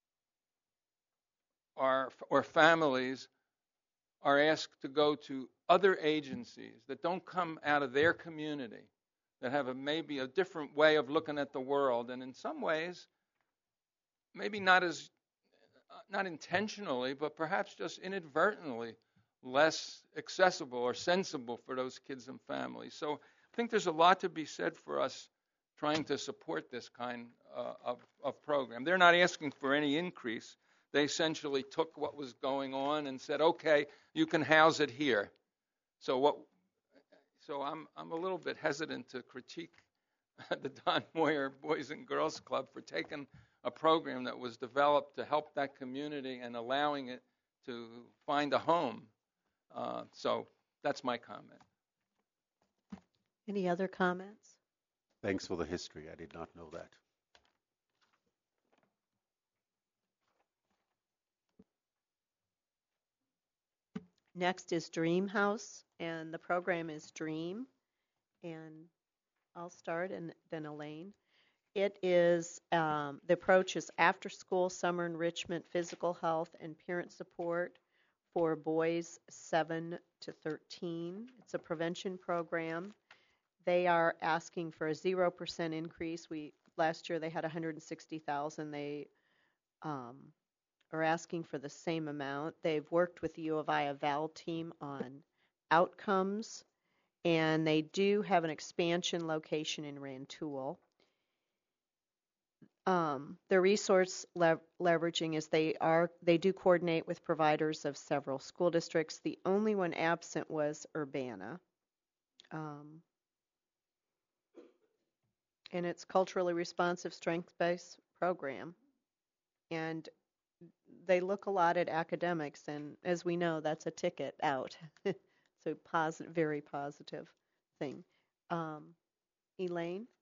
or families are asked to go to other agencies that don't come out of their community, that have maybe a different way of looking at the world, and in some ways, maybe not intentionally, but perhaps just inadvertently, less accessible or sensible for those kids and families. So I think there's a lot to be said for us trying to support this kind of program. They're not asking for any increase. They essentially took what was going on and said, okay, you can house it here. So I'm a little bit hesitant to critique the Don Moyer Boys and Girls Club for taking a program that was developed to help that community and allowing it to find a home. So that's my comment. Any other comments? Thanks for the history. I did not know that. Next is Dream House, and the program is Dream. And I'll start, and then Elaine. It is, the approach is after-school summer enrichment, physical health, and parent support for boys 7 to 13. It's a prevention program. They are asking for a 0% increase. Last year they had 160,000. They are asking for the same amount. They've worked with the U of I Eval team on outcomes, and they do have an expansion location in Rantoul. The resource leveraging is they do coordinate with providers of several school districts. The only one absent was Urbana. And it's culturally responsive, strength-based program. And they look a lot at academics, and as we know, that's a ticket out. So very positive thing. Elaine?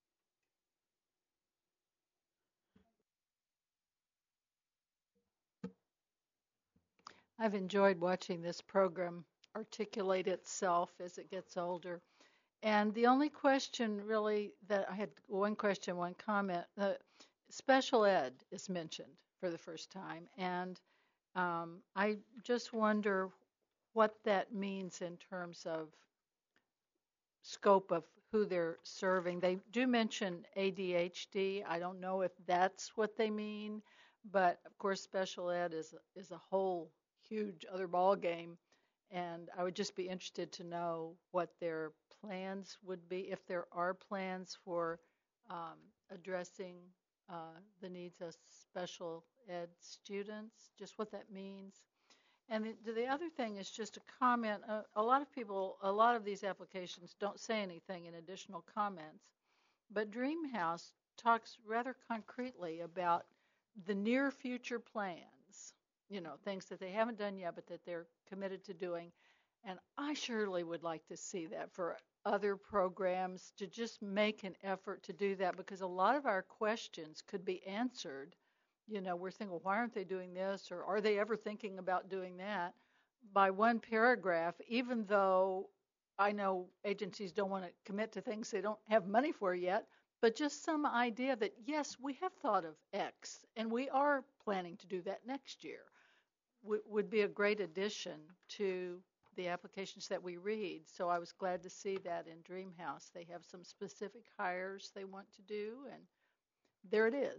I've enjoyed watching this program articulate itself as it gets older. And the only question really that I had, one question, one comment, special ed is mentioned for the first time. And I just wonder what that means in terms of scope of who they're serving. They do mention ADHD. I don't know if that's what they mean, but of course special ed is a whole huge other ball game, and I would just be interested to know what their plans would be, if there are plans for addressing the needs of special ed students, just what that means. And the other thing is just a comment. A lot of these applications don't say anything in additional comments, but Dreamhouse talks rather concretely about the near future plans, things that they haven't done yet, but that they're committed to doing. And I surely would like to see that for other programs, to just make an effort to do that, because a lot of our questions could be answered. We're thinking, well, why aren't they doing this? Or are they ever thinking about doing that? By one paragraph, even though I know agencies don't want to commit to things they don't have money for yet, but just some idea that, yes, we have thought of X, and we are planning to do that next year, would be a great addition to the applications that we read. So I was glad to see that in Dreamhouse. They have some specific hires they want to do, and there it is.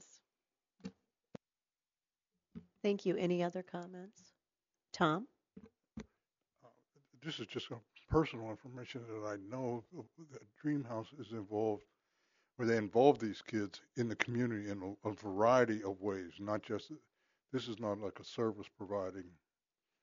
Thank you. Any other comments? Tom? This is just a personal information that I know that Dreamhouse is involved, where they involve these kids in the community in a variety of ways. Not just, this is not like a service providing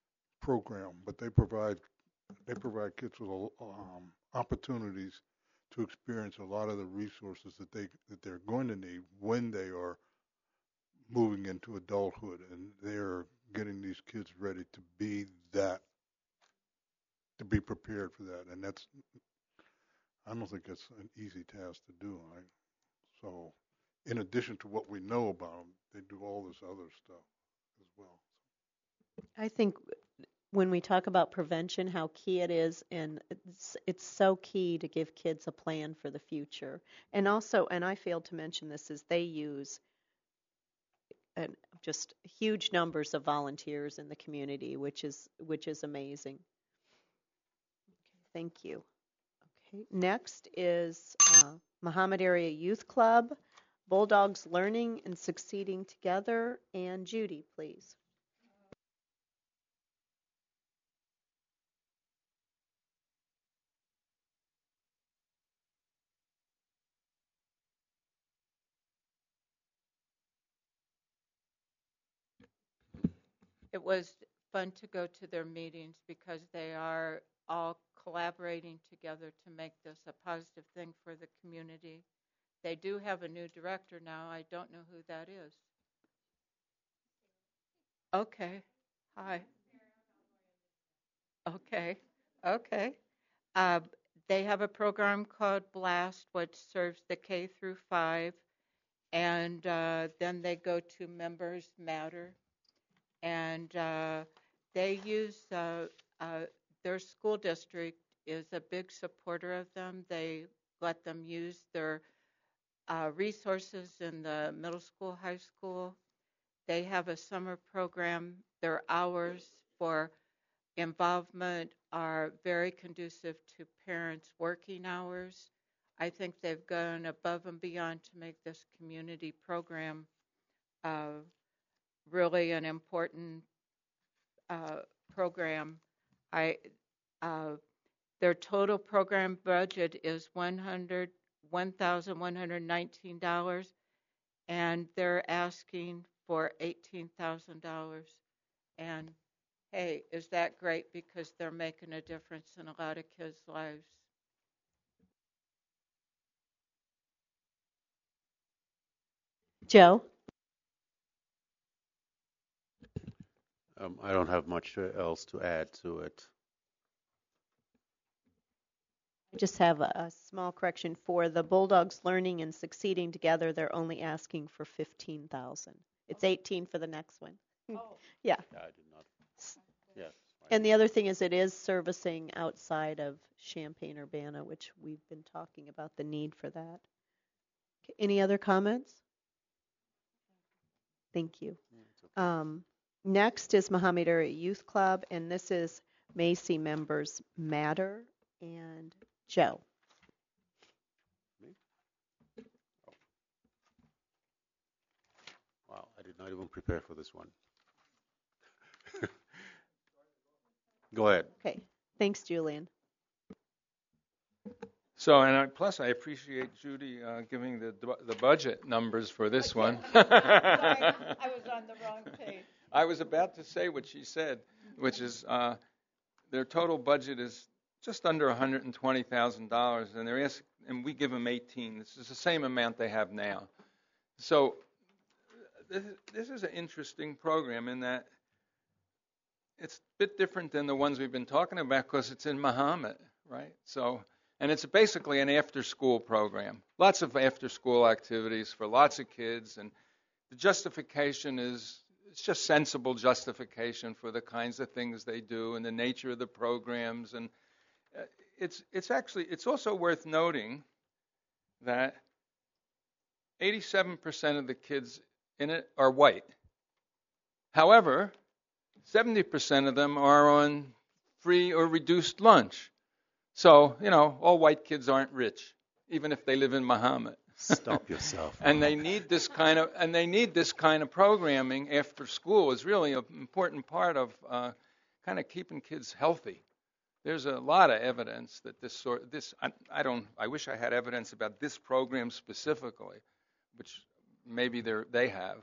program, but they provide kids with opportunities to experience a lot of the resources that they're going to need when they are moving into adulthood, and they're getting these kids ready to be that, to be prepared for that. And I don't think it's an easy task to do. So in addition to what we know about them, they do all this other stuff as well. I think when we talk about prevention, how key it is, and it's so key to give kids a plan for the future. And also, and I failed to mention this, is they use just huge numbers of volunteers in the community, which is amazing. Okay, thank you. Okay, next is Muhammad Area Youth Club, Bulldogs Learning and Succeeding Together, and Judy, please. It was fun to go to their meetings because they are all collaborating together to make this a positive thing for the community. They do have a new director now. I don't know who that is. Okay. Hi. Okay. Okay. Uh, they have a program called BLAST, which serves the K through 5, and then they go to Members Matter, and they use their school district is a big supporter of them. They let them use their resources in the middle school, high school. They have a summer program. Their hours for involvement are very conducive to parents' working hours. I think they've gone above and beyond to make this community program really an important program. Their total program budget is $1,119, and they're asking for $18,000. And hey, is that great, because they're making a difference in a lot of kids' lives. Joe? I don't have much else to add to it. I just have a small correction for the Bulldogs Learning and Succeeding Together. They're only asking for $15,000. It's 18 for the next one. Oh. Yeah. Yeah, I did not. Yes. And the other thing is it is servicing outside of Champaign-Urbana, which we've been talking about the need for that. Okay, any other comments? Thank you. Next is Muhammad Area Youth Club, and this is Macy Members Matter, and Joe. Me? Oh. Wow, I did not even prepare for this one. Go ahead. Okay, thanks, Julian. So, and plus I appreciate Judy giving the budget numbers for this one. Sorry, I was on the wrong page. I was about to say what she said, which is their total budget is just under $120,000, and they're asking, and we give them 18. This is the same amount they have now. So this is an interesting program in that it's a bit different than the ones we've been talking about because it's in Muhammad, right? So, and it's basically an after-school program. Lots of after-school activities for lots of kids, and the justification is it's just sensible justification for the kinds of things they do and the nature of the programs. And it's also worth noting that 87% of the kids in it are white. However, 70% of them are on free or reduced lunch. So, all white kids aren't rich, even if they live in Muhammad. Stop yourself. And they need this kind of programming after school is really an important part of kind of keeping kids healthy. There's a lot of evidence that I wish I had evidence about this program specifically, which maybe they have,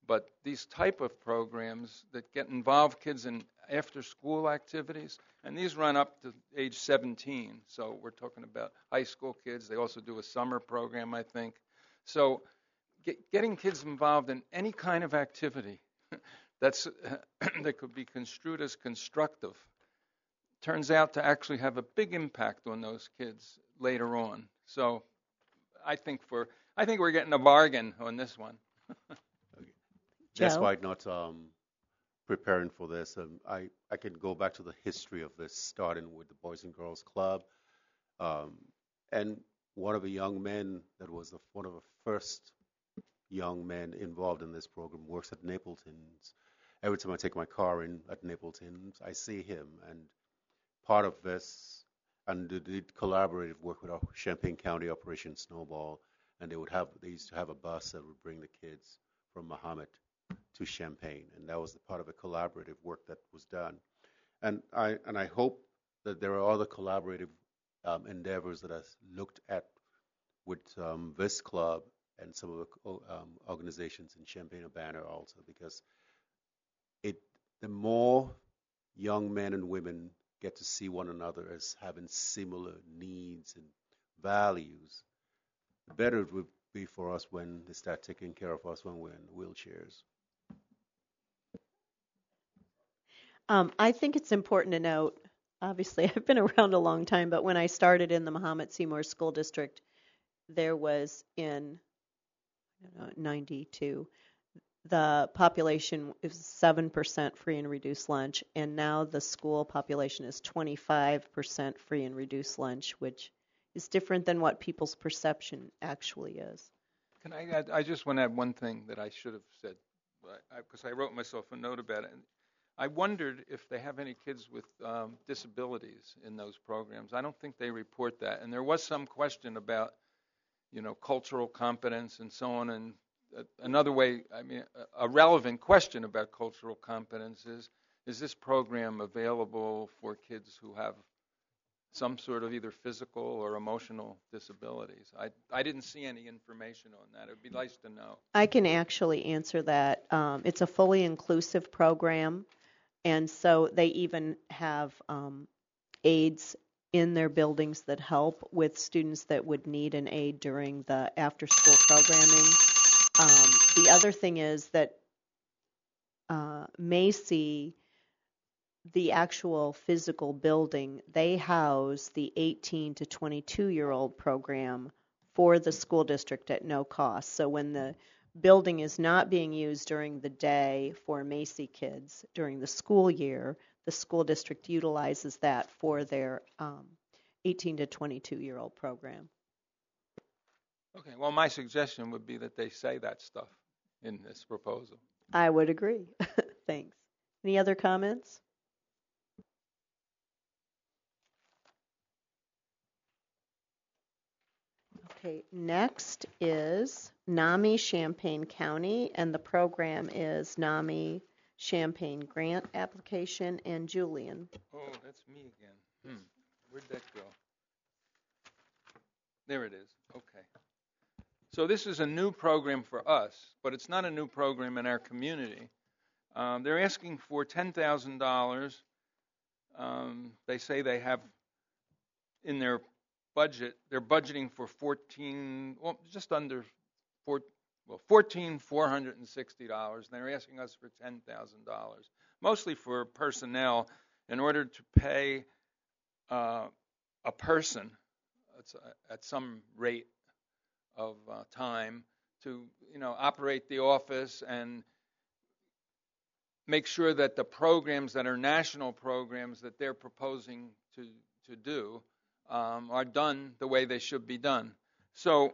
But these type of programs that involve kids in after-school activities, and these run up to age 17. So we're talking about high school kids. They also do a summer program, I think. So getting kids involved in any kind of activity that could be construed as constructive turns out to actually have a big impact on those kids later on. So I think we're getting a bargain on this one. Despite not preparing for this, I can go back to the history of this, starting with the Boys and Girls Club. And one of the young men that was one of the first young men involved in this program works at Napleton's. Every time I take my car in at Napleton's, I see him. And part of this, and they did collaborative work with our Champaign County Operation Snowball, and they used to have a bus that would bring the kids from Mahomet to Champaign, and that was part of a collaborative work that was done. And I hope that there are other collaborative endeavors that are looked at with this club and some of the organizations in Champaign-Urbana also, because the more young men and women get to see one another as having similar needs and values, the better it would be for us when they start taking care of us when we're in wheelchairs. I think it's important to note, obviously, I've been around a long time, but when I started in the Mahomet Seymour School District, there was in 92, the population is 7% free and reduced lunch, and now the school population is 25% free and reduced lunch, which is different than what people's perception actually is. Can I add? I just want to add one thing that I should have said, because I wrote myself a note about it. I wondered if they have any kids with disabilities in those programs. I don't think they report that. And there was some question about, cultural competence and so on. And another way, a relevant question about cultural competence is this program available for kids who have some sort of either physical or emotional disabilities? I didn't see any information on that. It would be nice to know. I can actually answer that. It's a fully inclusive program. And so they even have aides in their buildings that help with students that would need an aid during the after-school programming. The other thing is that Macy, the actual physical building, they house the 18 to 22-year-old program for the school district at no cost. So when the building is not being used during the day for Macy kids during the school year, the school district utilizes that for their 18 to 22-year-old program. Okay, well, my suggestion would be that they say that stuff in this proposal. I would agree. Thanks. Any other comments? Okay, next is NAMI Champaign County, and the program is NAMI Champaign Grant Application, and Julian. Oh, that's me again. Where'd that go? There it is. Okay. So this is a new program for us, but it's not a new program in our community. They're asking for $10,000. They say they have in their budget, they're budgeting for $1,460, and they're asking us for $10,000, mostly for personnel in order to pay a person at some rate of time to operate the office and make sure that the programs that are national programs that they're proposing to do are done the way they should be done. So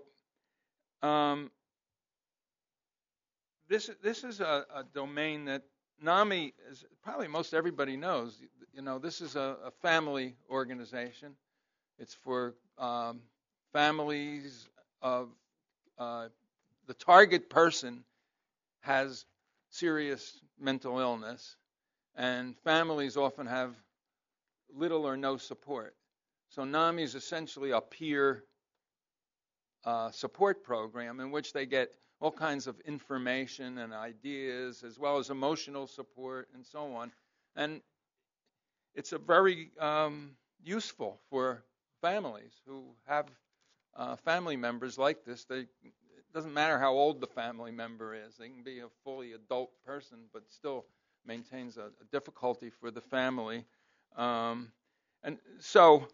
this is a domain that NAMI, is probably most everybody knows. This is a family organization. It's for families of the target person has serious mental illness, and families often have little or no support. So NAMI is essentially a peer support program in which they get all kinds of information and ideas, as well as emotional support and so on. And it's a very useful for families who have family members like this. It doesn't matter how old the family member is. They can be a fully adult person, but still maintains a difficulty for the family. And so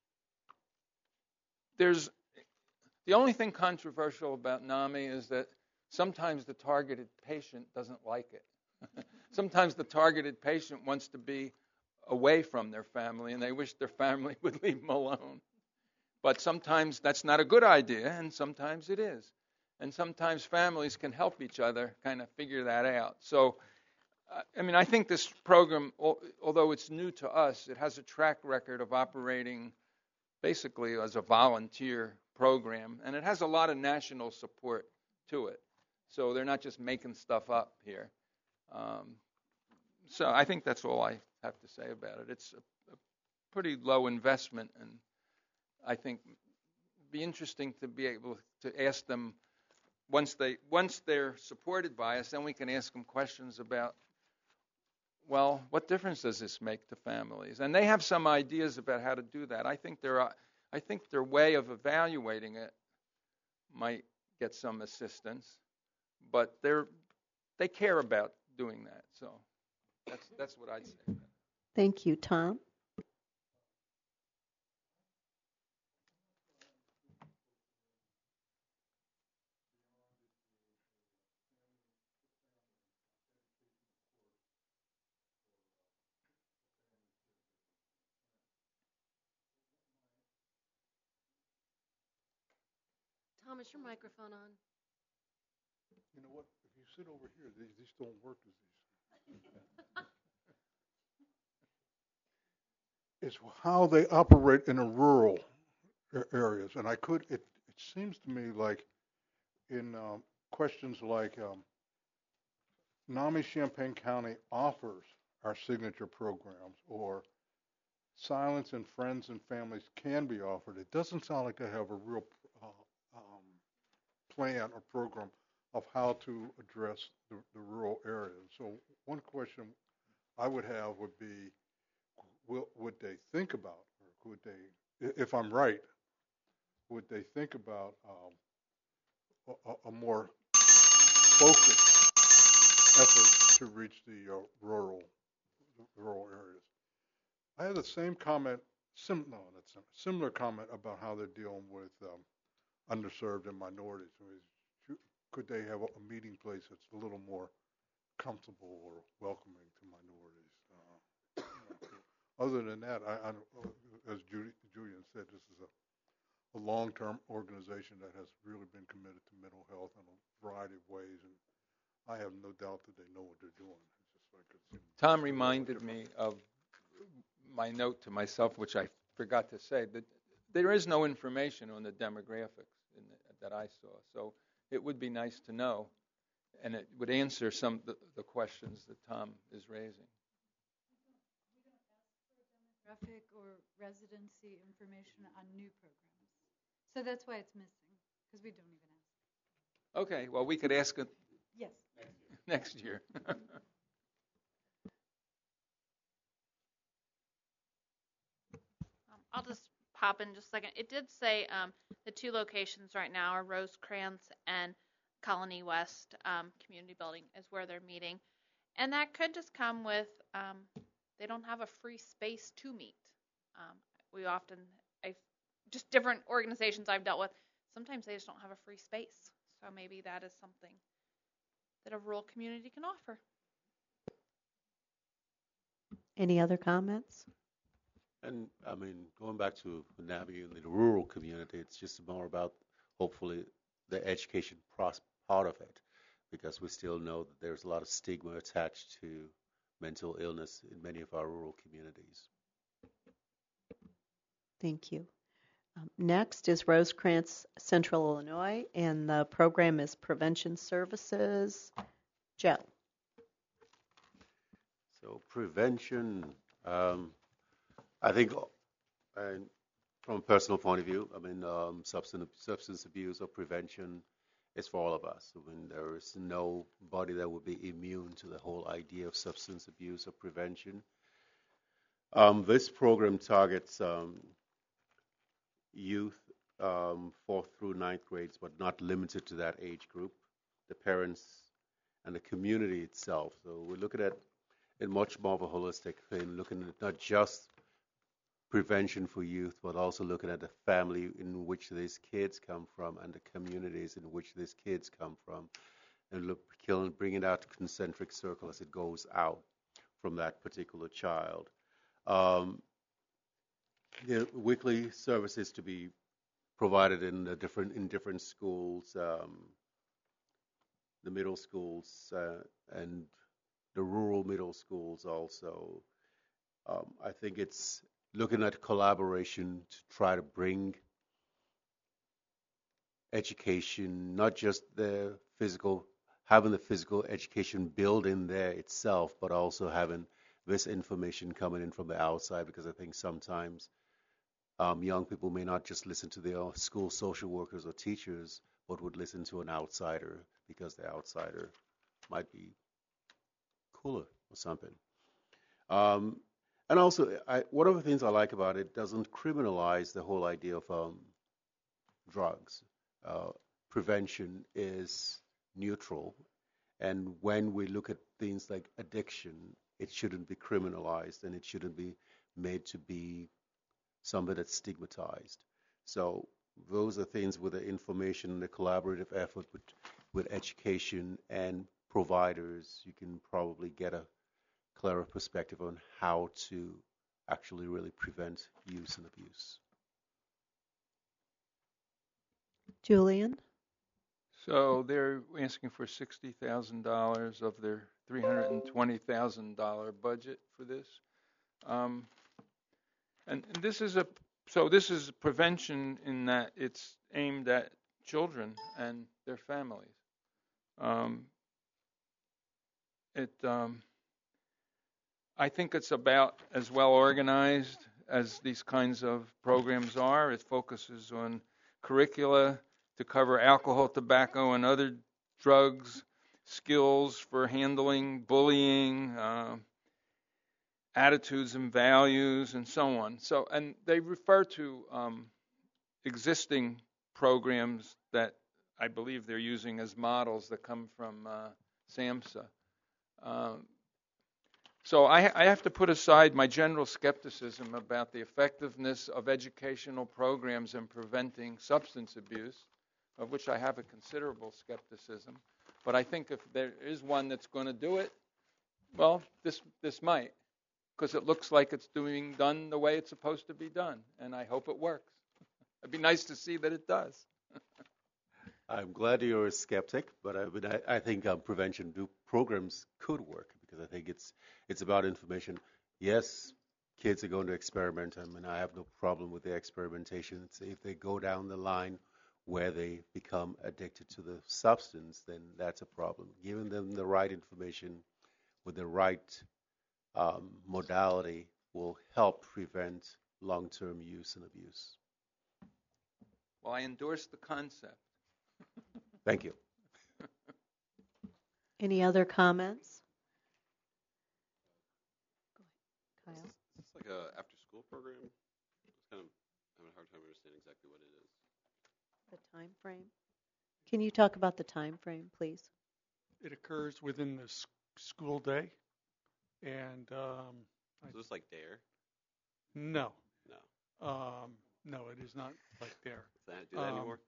there's the only thing controversial about NAMI is that sometimes the targeted patient doesn't like it. Sometimes the targeted patient wants to be away from their family, and they wish their family would leave them alone. But sometimes that's not a good idea, and sometimes it is. And sometimes families can help each other kind of figure that out. So, I think this program, although it's new to us, it has a track record of operating basically as a volunteer program, and it has a lot of national support to it. So they're not just making stuff up here. So I think that's all I have to say about it. It's a pretty low investment, and I think it'd be interesting to be able to ask them once they're supported by us, then we can ask them questions about, well, what difference does this make to families? And they have some ideas about how to do that. I think their way of evaluating it might get some assistance, but they care about doing that. So that's what I'd say about it. Thank you, Tom. Thomas, your microphone on. You know what? If you sit over here, these don't work as these. It's how they operate in the rural areas, and it seems to me like in questions like NAMI Champaign County offers our signature programs, or Silence and Friends and Families can be offered. It doesn't sound like they have a real plan or program of how to address the rural areas. So one question I would have would be, would they think about, or could they, if I'm right, would they think about a more focused effort to reach the rural areas? I had the same comment, similar comment about how they're dealing with underserved and minorities. Could they have a meeting place that's a little more comfortable or welcoming to minorities? Other than that, as Julian said, this is a long-term organization that has really been committed to mental health in a variety of ways, and I have no doubt that they know what they're doing. It's just like Tom reminded me of my note to myself, which I forgot to say, that there is no information on the demographics that I saw. So it would be nice to know, and it would answer some of the questions that Tom is raising. We don't ask for demographic or residency information on new programs. So that's why it's missing, because we don't even ask. Okay, well, we could ask it Yes. next year. I'll just pop in just a second. It did say the two locations right now are Rosecrans and Colony West Community Building is where they're meeting. And that could just come with they don't have a free space to meet. We often, just different organizations I've dealt with, sometimes they just don't have a free space. So maybe that is something that a rural community can offer. Any other comments? And going back to navigating the rural community, it's just more about hopefully the education part of it, because we still know that there's a lot of stigma attached to mental illness in many of our rural communities. Thank you. Next is Rosecrans Central Illinois, and the program is Prevention Services. Joe. So prevention, I think, from a personal point of view, substance abuse or prevention it's for all of us. I mean, there is nobody that would be immune to the whole idea of substance abuse or prevention. This program targets youth, 4th through 9th grades, but not limited to that age group, the parents and the community itself. So we're looking at it much more of a holistic thing, looking at not just prevention for youth, but also looking at the family in which these kids come from and the communities in which these kids come from, and bringing out a concentric circle as it goes out from that particular child. The weekly services to be provided in different schools, the middle schools and the rural middle schools also. I think it's looking at collaboration to try to bring education, not just having the physical education built in there itself, but also having this information coming in from the outside, because I think sometimes young people may not just listen to their school social workers or teachers, but would listen to an outsider because the outsider might be cooler or something. And also, one of the things I like about it doesn't criminalize the whole idea of drugs. Prevention is neutral, and when we look at things like addiction, it shouldn't be criminalized and it shouldn't be made to be something that's stigmatized. So those are things with the information and the collaborative effort with education and providers, you can probably get a clearer perspective on how to actually really prevent use and abuse. Julian? So they're asking for $60,000 of their $320,000 budget for this. And this is this is prevention in that it's aimed at children and their families. I think it's about as well organized as these kinds of programs are. It focuses on curricula to cover alcohol, tobacco, and other drugs, skills for handling bullying, attitudes and values, and so on. So, and they refer to existing programs that I believe they're using as models that come from SAMHSA. So I have to put aside my general skepticism about the effectiveness of educational programs in preventing substance abuse, of which I have a considerable skepticism. But I think if there is one that's going to do it, well, this might, because it looks like it's being done the way it's supposed to be done, and I hope it works. It'd be nice to see that it does. I'm glad you're a skeptic, but I think prevention programs could work, because I think it's about information. Yes, kids are going to experiment. I mean, I have no problem with their experimentation. If they go down the line where they become addicted to the substance, then that's a problem. Giving them the right information with the right modality will help prevent long-term use and abuse. Well, I endorse the concept. Thank you. Any other comments? Kyle? Is this like a after-school program? It's kind of having a hard time understanding exactly what it is. The time frame? Can you talk about the time frame, please? It occurs within the school day, and Is this like DARE? no, No. no, it is not like DARE. Does that do that anymore?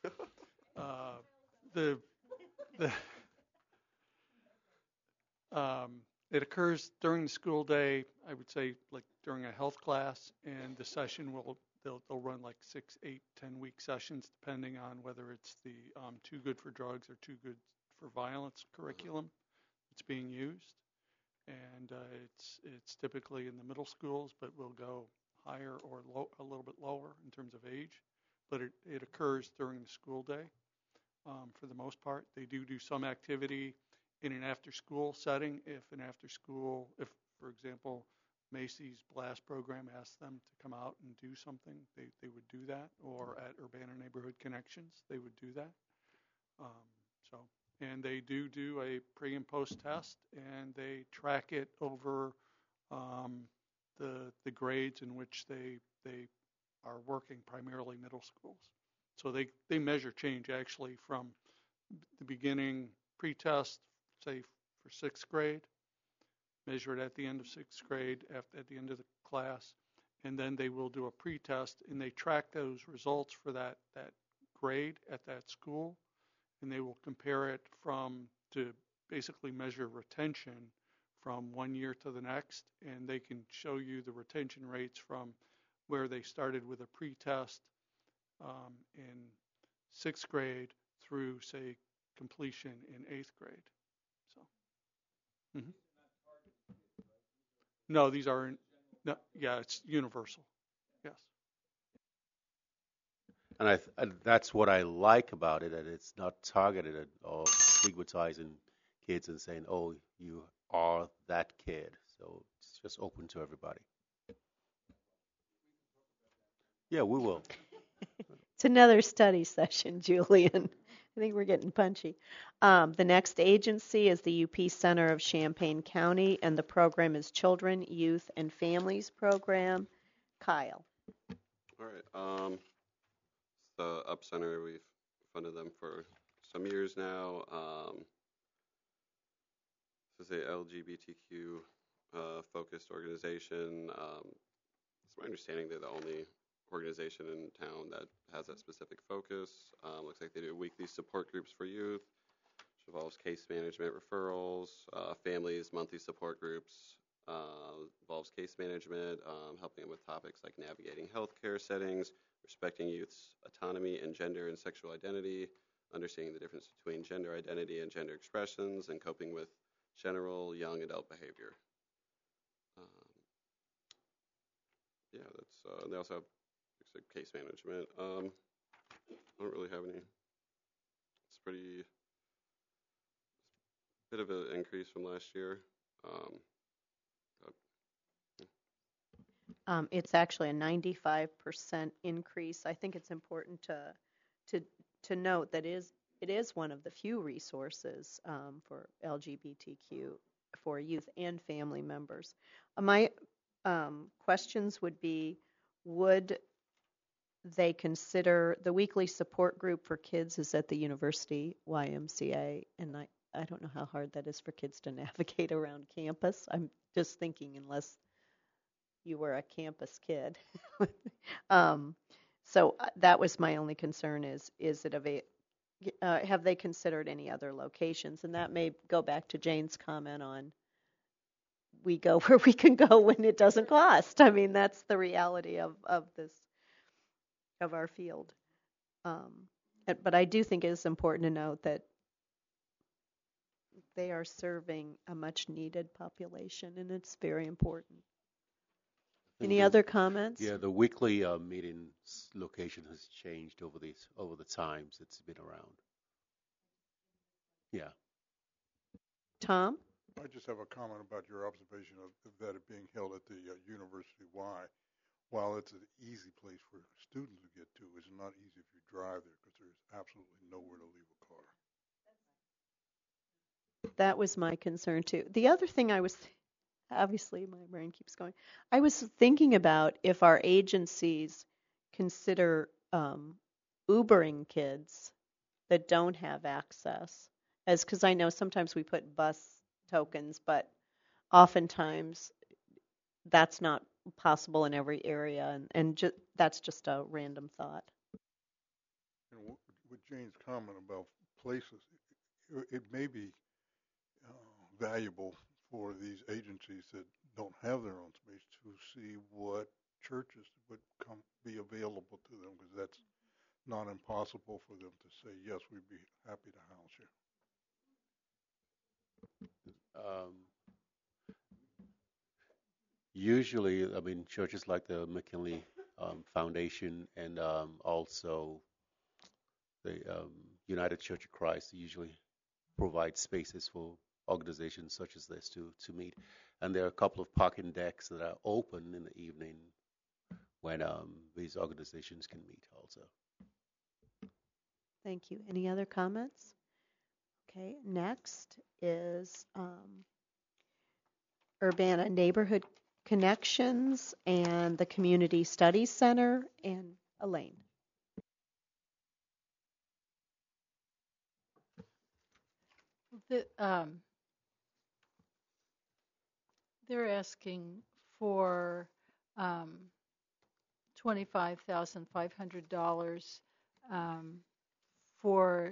It occurs during the school day. I would say like during a health class, and the session they'll run like 6, 8, 10-week sessions depending on whether it's the Too Good for Drugs or Too Good for Violence curriculum that's being used, and it's typically in the middle schools, but will go higher or a little bit lower in terms of age, but it occurs during the school day. For the most part, they do some activity in an after-school setting. If, for example, Macy's Blast program asked them to come out and do something, they would do that. Or at Urbana Neighborhood Connections, they would do that. So, and they do a pre and post test, and they track it over the grades in which they are working, primarily middle schools. So they measure change actually from the beginning pre-test, say for sixth grade, measure it at the end of sixth grade, at the end of the class, and then they will do a pre-test, and they track those results for that grade at that school, and they will compare it to basically measure retention from 1 year to the next, and they can show you the retention rates from where they started with a pre-test in sixth grade through, say, completion in eighth grade. So, no, these are no, yeah, it's universal. Yes. And that's what I like about it, that it's not targeted at or stigmatizing kids and saying, oh, you are that kid. So it's just open to everybody. Yeah, we will. It's another study session, Julian. I think we're getting punchy. The next agency is the UP Center of Champaign County, and the program is Children, Youth, and Families Program. Kyle. All right. The UP Center, we've funded them for some years now. This is a LGBTQ focused organization. It's my understanding they're the only organization in town that has that specific focus. Looks like they do weekly support groups for youth, which involves case management referrals, families, monthly support groups, involves case management, helping them with topics like navigating healthcare settings, respecting youth's autonomy and gender and sexual identity, understanding the difference between gender identity and gender expressions, and coping with general young adult behavior. Yeah, that's. They also have case management. I don't really have any. It's pretty. Bit of an increase from last year. It's actually a 95% increase. I think it's important to note that it is one of the few resources for LGBTQ for youth and family members. My questions would be, would they consider the weekly support group for kids is at the University YMCA, and I don't know how hard that is for kids to navigate around campus. I'm just thinking unless you were a campus kid. So that was my only concern is it have they considered any other locations? And that may go back to Jane's comment on we go where we can go when it doesn't cost. I mean, that's the reality of our field. But I do think it is important to note that they are serving a much needed population, and it's very important. Any other comments? Yeah, the weekly meetings location has changed over the times it's been around. Yeah. Tom? I just have a comment about your observation of that it being held at the University Y. While it's an easy place for students to get to, it's not easy if you drive there because there's absolutely nowhere to leave a car. That was my concern too. The other thing obviously my brain keeps going. I was thinking about if our agencies consider Ubering kids that don't have access, because I know sometimes we put bus tokens, but oftentimes that's not possible in every area, and that's just a random thought. And with Jane's comment about places, it may be valuable for these agencies that don't have their own space to see what churches would be available to them, because that's not impossible for them to say, yes, we'd be happy to house you. Usually, I mean, churches like the McKinley Foundation and also the United Church of Christ usually provide spaces for organizations such as this to meet. And there are a couple of parking decks that are open in the evening when these organizations can meet also. Thank you. Any other comments? Okay, next is Urbana Neighborhood Connections and the Community Studies Center, and Elaine. The, they're asking for $25,500 for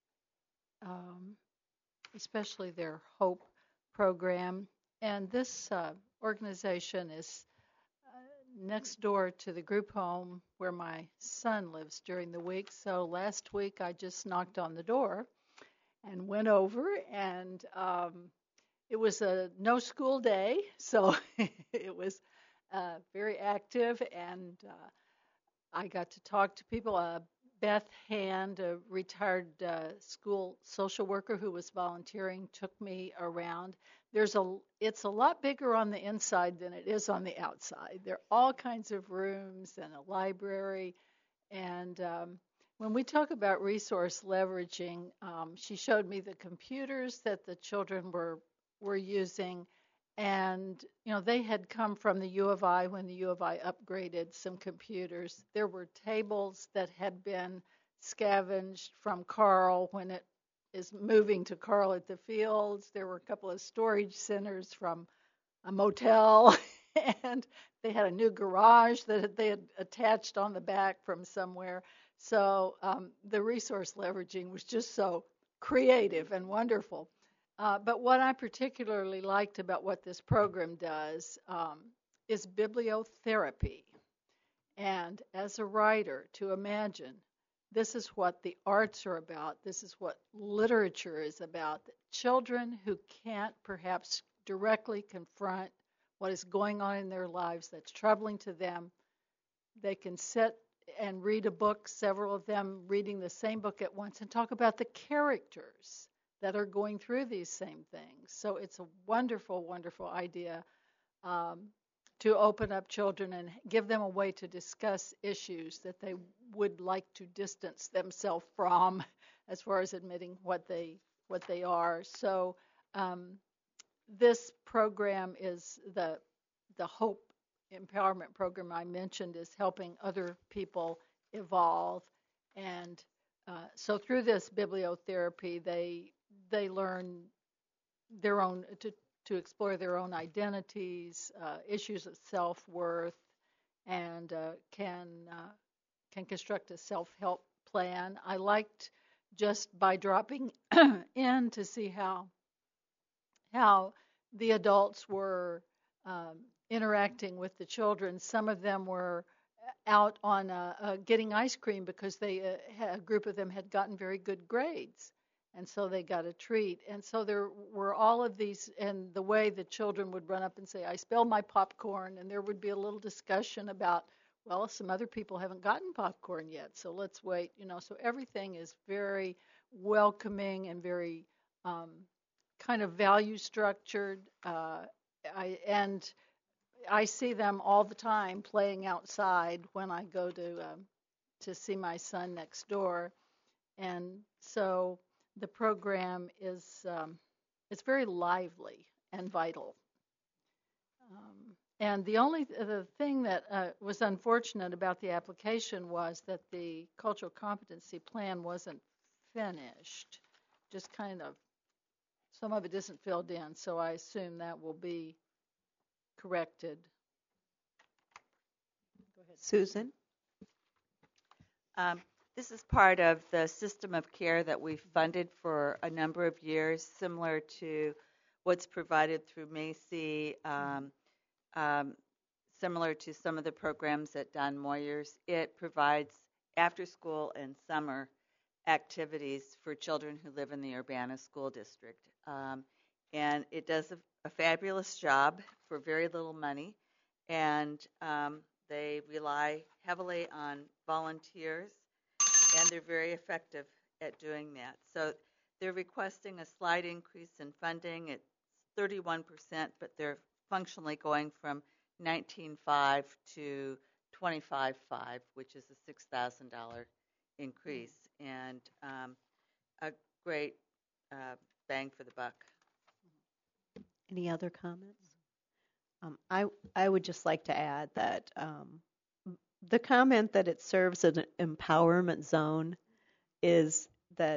especially their HOPE program. And this organization is next door to the group home where my son lives during the week. So last week I just knocked on the door and went over, and it was a no school day, so it was very active, and I got to talk to people. Beth Hand, a retired school social worker who was volunteering, took me around. It's a lot bigger on the inside than it is on the outside. There are all kinds of rooms and a library, and when we talk about resource leveraging, she showed me the computers that the children were using, and they had come from the U of I when the U of I upgraded some computers. There were tables that had been scavenged from Carl when it is moving to Carl at the Fields. There were a couple of storage centers from a motel, and they had a new garage that they had attached on the back from somewhere. So the resource leveraging was just so creative and wonderful. But what I particularly liked about what this program does is bibliotherapy. And as a writer, to imagine this is what the arts are about, this is what literature is about, children who can't perhaps directly confront what is going on in their lives that's troubling to them, they can sit and read a book, several of them reading the same book at once, and talk about the characters that are going through these same things. So it's a wonderful, wonderful idea to open up children and give them a way to discuss issues that they would like to distance themselves from, as far as admitting what they are. So this program is the HOPE empowerment program I mentioned is helping other people evolve, and so through this bibliotherapy they learn their own to explore their own identities, issues of self-worth, and can construct a self-help plan. I liked just by dropping in to see how the adults were interacting with the children. Some of them were out on getting ice cream because a group of them had gotten very good grades, and so they got a treat. And so there were all of these, and the way the children would run up and say, "I spilled my popcorn," and there would be a little discussion about, well, some other people haven't gotten popcorn yet, so let's wait. So everything is very welcoming and very kind of value structured. I see them all the time playing outside when I go to see my son next door, and so the program is it's very lively and vital. And the thing that was unfortunate about the application was that the cultural competency plan wasn't finished. Just kind of some of it isn't filled in, so I assume that will be corrected. Go ahead. Susan? This is part of the system of care that we've funded for a number of years, similar to what's provided through Macy, similar to some of the programs at Don Moyers. It provides after-school and summer activities for children who live in the Urbana School District. And it does a fabulous job for very little money, and they rely heavily on volunteers, and they're very effective at doing that. So they're requesting a slight increase in funding. It's 31%, but they're functionally going from $19,500 to $25,500, which is a $6,000 increase. and a great bang for the buck. Any other comments? I would just like to add that the comment that it serves as an empowerment zone is that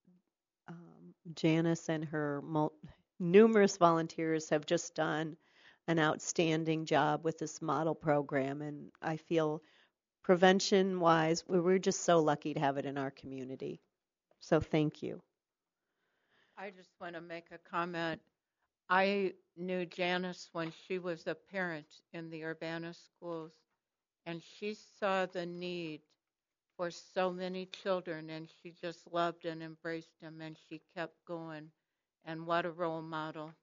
Janice and her numerous volunteers have just done an outstanding job with this model program, and I feel prevention-wise, we're just so lucky to have it in our community. So thank you. I just want to make a comment. I knew Janice when she was a parent in the Urbana schools, and she saw the need for so many children, and she just loved and embraced them, and she kept going. And what a role model.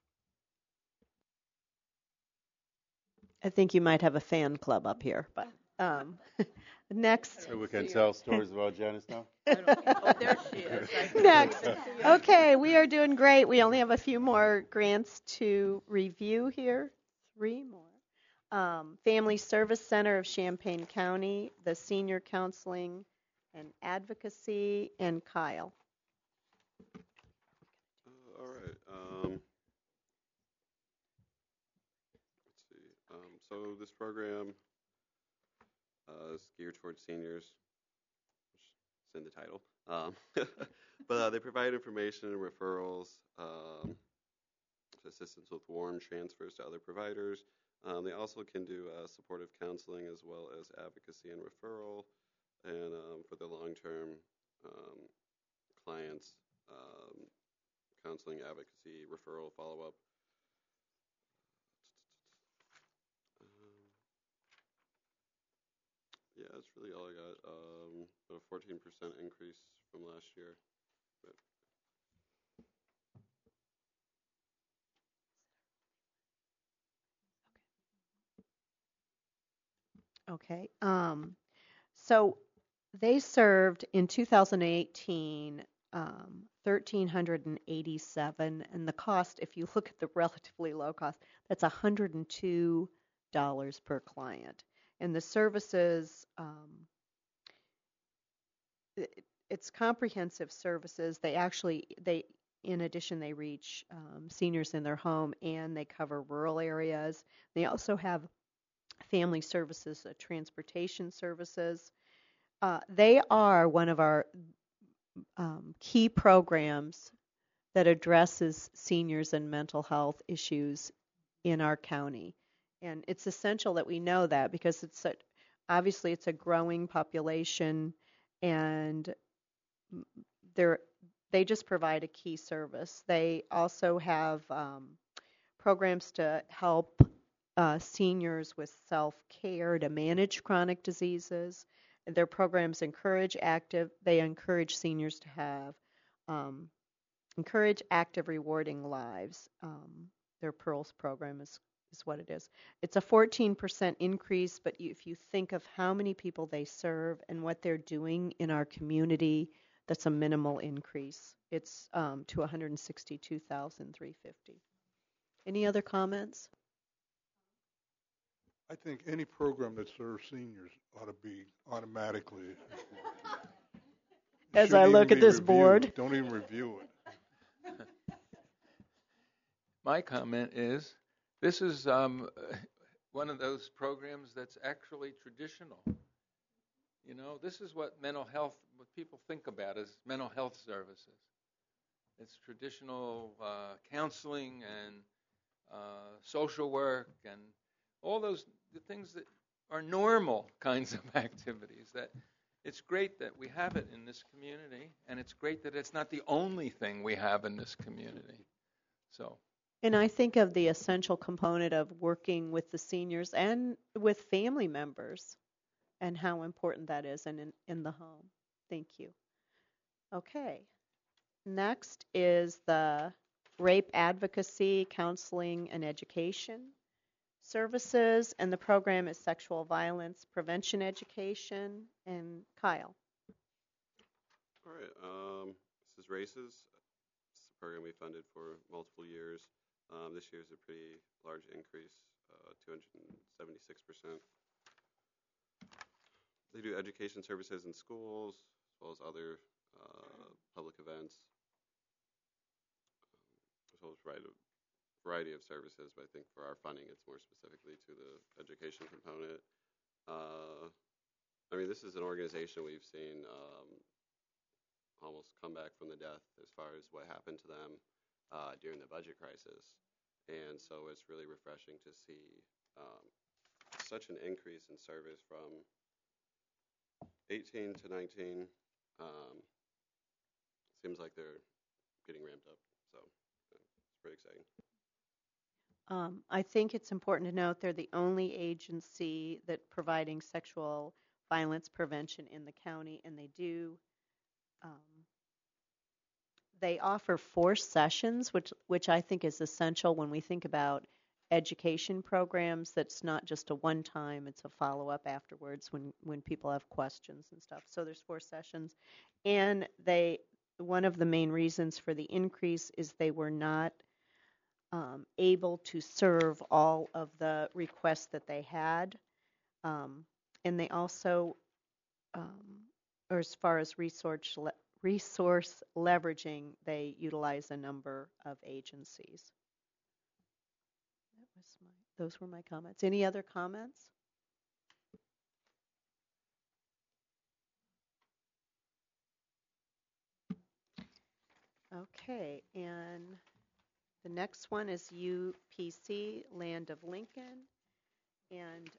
I think you might have a fan club up here, but next. So we can tell stories about Janice now? Oh, there she is. Next. Okay, we are doing great. We only have a few more grants to review here. 3 more. Family Service Center of Champaign County, the Senior Counseling and Advocacy, and Kyle. All right. Let's see. So this program is geared towards seniors, which is in the title. But they provide information and referrals, assistance with warm transfers to other providers. They also can do supportive counseling as well as advocacy and referral. And for the long-term clients, counseling, advocacy, referral, follow-up. Yeah, that's really all I got. About a 14% increase from last year. Okay. So they served in 2018 1,387, and the cost, if you look at the relatively low cost, that's $102 per client. And the services, it's comprehensive services. In addition, they reach seniors in their home, and they cover rural areas. They also have family services, transportation services. They are one of our key programs that addresses seniors and mental health issues in our county. And it's essential that we know that because obviously it's a growing population, and they just provide a key service. They also have programs to help seniors with self-care to manage chronic diseases. Their programs encourage seniors to have encourage active, rewarding lives. Their Pearls program is what it is. It's a 14% increase, but if you think of how many people they serve and what they're doing in our community, that's a minimal increase. It's to $162,350. Any other comments? I think any program that serves seniors ought to be automatically. As I look at this board. Don't even review it. My comment is, this is one of those programs that's actually traditional. You know, this is what what people think about as mental health services. It's traditional counseling and social work and all the things that are normal kinds of activities. That it's great that we have it in this community, and it's great that it's not the only thing we have in this community. So. And I think of the essential component of working with the seniors and with family members and how important that is in the home. Thank you. Okay. Next is the Rape Advocacy, Counseling, and Education Services, and the program is Sexual Violence Prevention Education. And Kyle. All right. This is RACES. It's a program we funded for multiple years. This year is a pretty large increase, 276%. They do education services in schools, as well as other public events. So it's a variety of services, but I think for our funding, it's more specifically to the education component. I mean, this is an organization we've seen almost come back from the death as far as what happened to them during the budget crisis. And so it's really refreshing to see such an increase in service from 18 to 19. Seems like they're getting ramped up. So it's pretty exciting. I think it's important to note they're the only agency that providing sexual violence prevention in the county, and they offer 4 sessions, which I think is essential when we think about education programs. That's not just a one-time; it's a follow-up afterwards when people have questions and stuff. So there's 4 sessions, and one of the main reasons for the increase is they were not able to serve all of the requests that they had. And they also, or as far as resource leveraging, they utilize a number of agencies. Those were my comments. Any other comments? Okay, and the next one is UPC, Land of Lincoln, and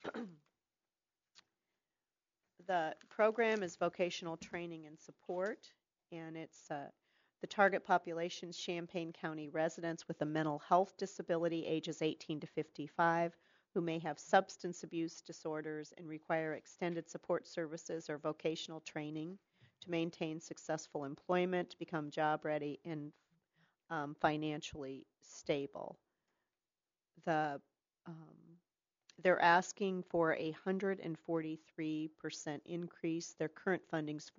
the program is vocational training and support, and it's the target population is Champaign County residents with a mental health disability ages 18 to 55 who may have substance abuse disorders and require extended support services or vocational training to maintain successful employment, become job ready, and financially stable. They're asking for a 143% increase. Their current funding is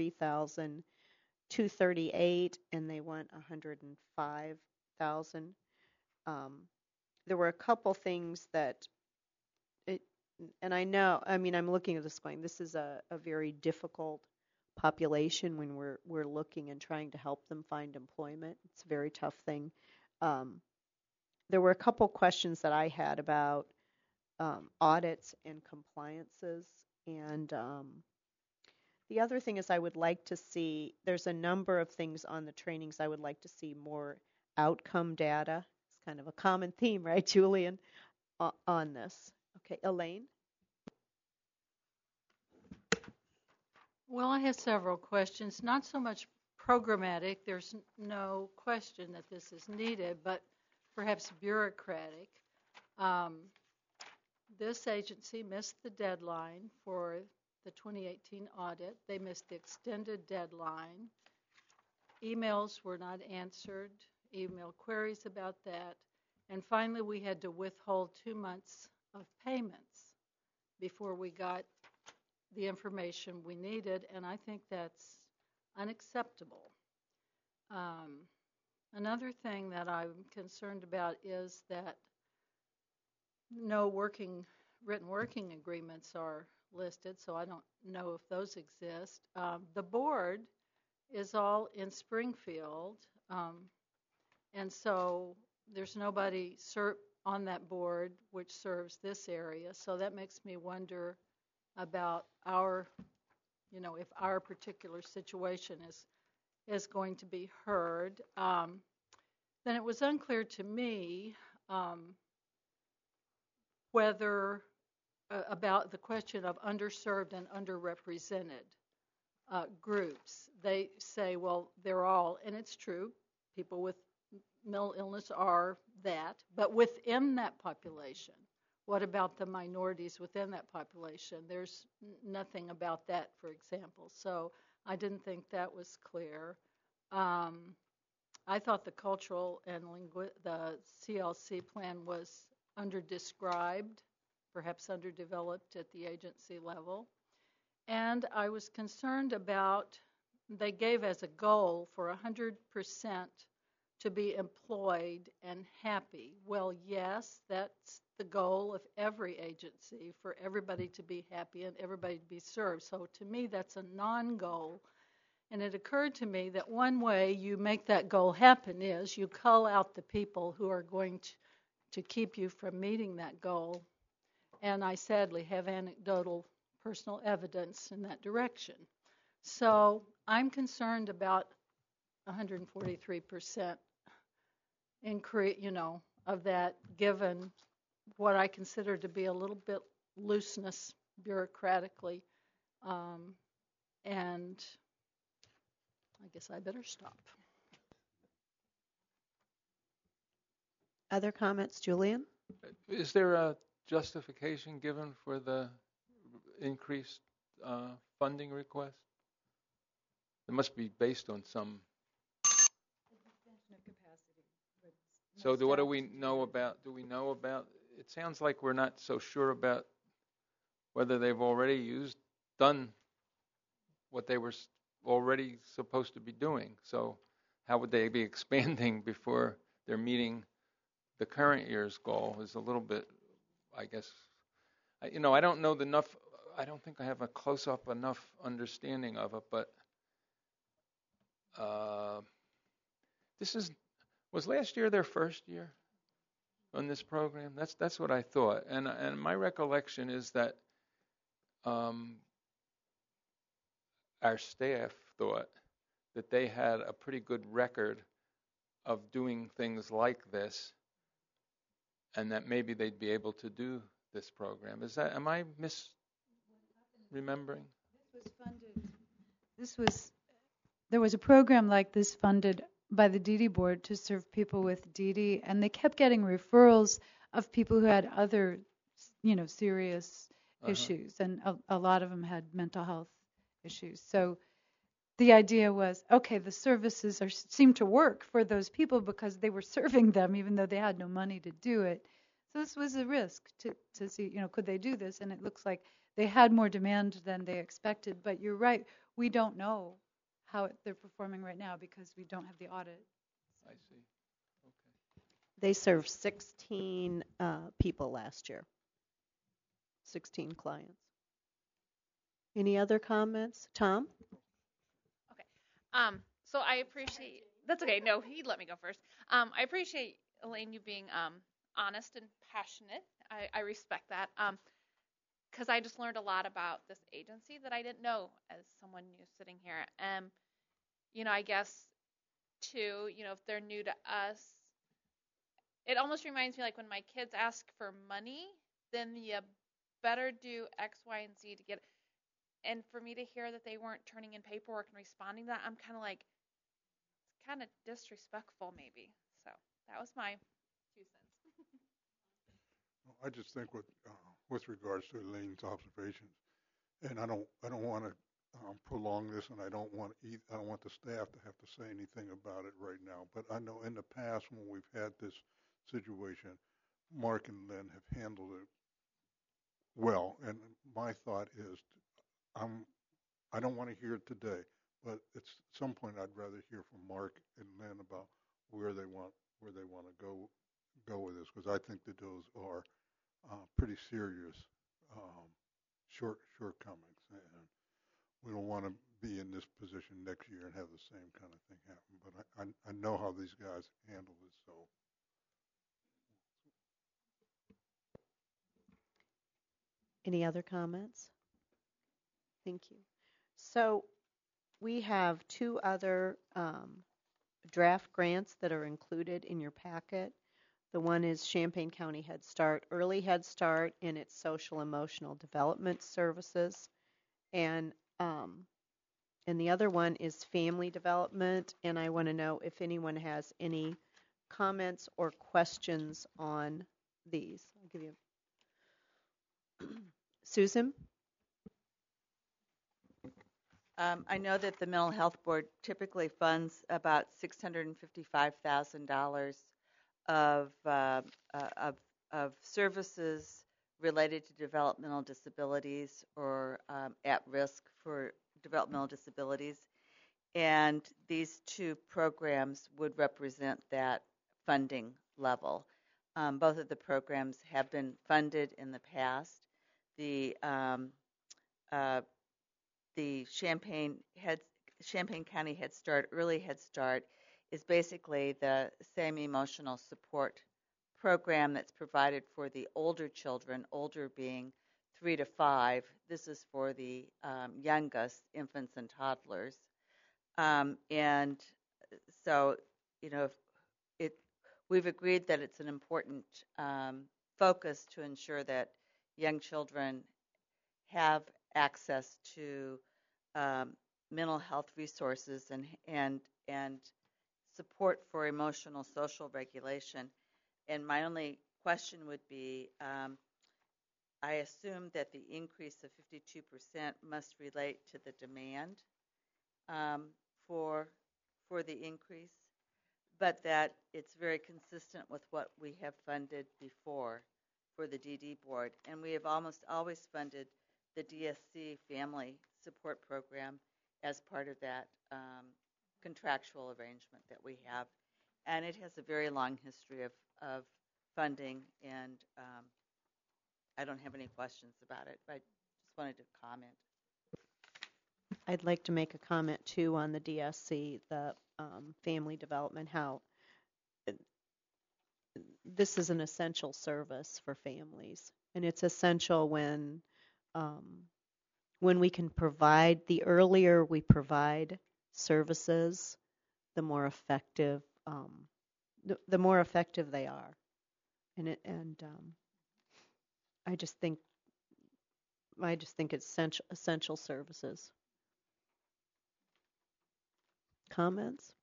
$43,238, and they want $105,000. There were a couple things that, and I know, I mean, I'm looking at this going, this is a very difficult population when we're looking and trying to help them find employment. It's a very tough thing. There were a couple questions that I had about audits and compliances, and the other thing is I would like to see, there's a number of things on the trainings I would like to see more outcome data. It's kind of a common theme, right, Julian, on this. Okay, Elaine? Well, I have several questions, not so much programmatic. There's no question that this is needed, but perhaps bureaucratic. This agency missed the deadline for the 2018 audit. They missed the extended deadline. Emails were not answered, email queries about that. And finally, we had to withhold 2 months of payments before we got the information we needed, and I think that's unacceptable. Another thing that I'm concerned about is that no written working agreements are listed, so I don't know if those exist. The board is all in Springfield, and so there's nobody on that board which serves this area, so that makes me wonder about if our particular situation is going to be heard. Then it was unclear to me whether about the question of underserved and underrepresented groups. They say, well, they're all, and it's true, people with mental illness are that, but within that population, what about the minorities within that population? There's nothing about that, for example. So I didn't think that was clear. I thought the cultural and the CLC plan was underdescribed, perhaps underdeveloped at the agency level. And I was concerned about, they gave as a goal for 100% to be employed and happy. Well, yes, that's the goal of every agency, for everybody to be happy and everybody to be served. So to me, that's a non-goal. And it occurred to me that one way you make that goal happen is you cull out the people who are going to keep you from meeting that goal. And I sadly have anecdotal personal evidence in that direction. So I'm concerned about 143% increase, of that, given what I consider to be a little bit looseness bureaucratically. And I guess I better stop. Other comments, Julian? Is there a justification given for the increased funding request? It must be based on some. So what do we know about? Do we know about? It sounds like we're not so sure about whether they've already done what they were already supposed to be doing. So how would they be expanding before they're meeting the current year's goal? Is a little bit, I guess. I don't know enough. I don't think I have a close-up enough understanding of it, but was last year their first year on this program? That's what I thought, and my recollection is that our staff thought that they had a pretty good record of doing things like this, and that maybe they'd be able to do this program. Am I misremembering? There was a program like this funded by the DD board to serve people with DD, and they kept getting referrals of people who had other, serious issues, and a lot of them had mental health issues. So the idea was, okay, the services seemed to work for those people because they were serving them even though they had no money to do it. So this was a risk to see, could they do this? And it looks like they had more demand than they expected. But you're right, we don't know how they're performing right now because we don't have the audit. I see. Okay. They served 16 people last year, 16 clients. Any other comments? Tom? Okay. So I appreciate, that's okay. No, he'd let me go first. I appreciate, Elaine, you being honest and passionate. I respect that. Because I just learned a lot about this agency that I didn't know as someone new sitting here. I guess, too, if they're new to us, it almost reminds me like when my kids ask for money, then you better do X, Y, and Z to get it. And for me to hear that they weren't turning in paperwork and responding to that, I'm kind of like, it's kind of disrespectful maybe. So that was my 2 cents. I just think with regards to Elaine's observations, and I don't want to prolong this, and I don't want the staff to have to say anything about it right now. But I know in the past when we've had this situation, Mark and Lynn have handled it well. And my thought is, I don't want to hear it today, but at some point I'd rather hear from Mark and Lynn about where they want to go with this, because I think that those are pretty serious shortcomings, and we don't want to be in this position next year and have the same kind of thing happen. But I know how these guys handle this, so. Any other comments? Thank you. So we have 2 other draft grants that are included in your packet. The one is Champaign County Head Start, Early Head Start, and its social emotional development services. And the other one is family development, and I want to know if anyone has any comments or questions on these. I'll give you Susan? I know that the Mental Health Board typically funds about $655,000 of services related to developmental disabilities or at risk for developmental disabilities. And these 2 programs would represent that funding level. Both of the programs have been funded in the past. The Champaign Champaign County Head Start, Early Head Start, is basically the same emotional support program that's provided for the older children, older being 3 to 5. This is for the youngest, infants and toddlers. And so, we've agreed that it's an important focus to ensure that young children have access to mental health resources and support for emotional social regulation. And my only question would be, I assume that the increase of 52% must relate to the demand for the increase, but that it's very consistent with what we have funded before for the DD board. And we have almost always funded the DSC family support program as part of that contractual arrangement that we have. And it has a very long history of funding, and I don't have any questions about it, but I just wanted to comment. I'd like to make a comment too on the DSC, the family development, how this is an essential service for families, and it's essential when we can provide, the earlier we provide services, the more effective they are, and I just think it's essential services. Comments?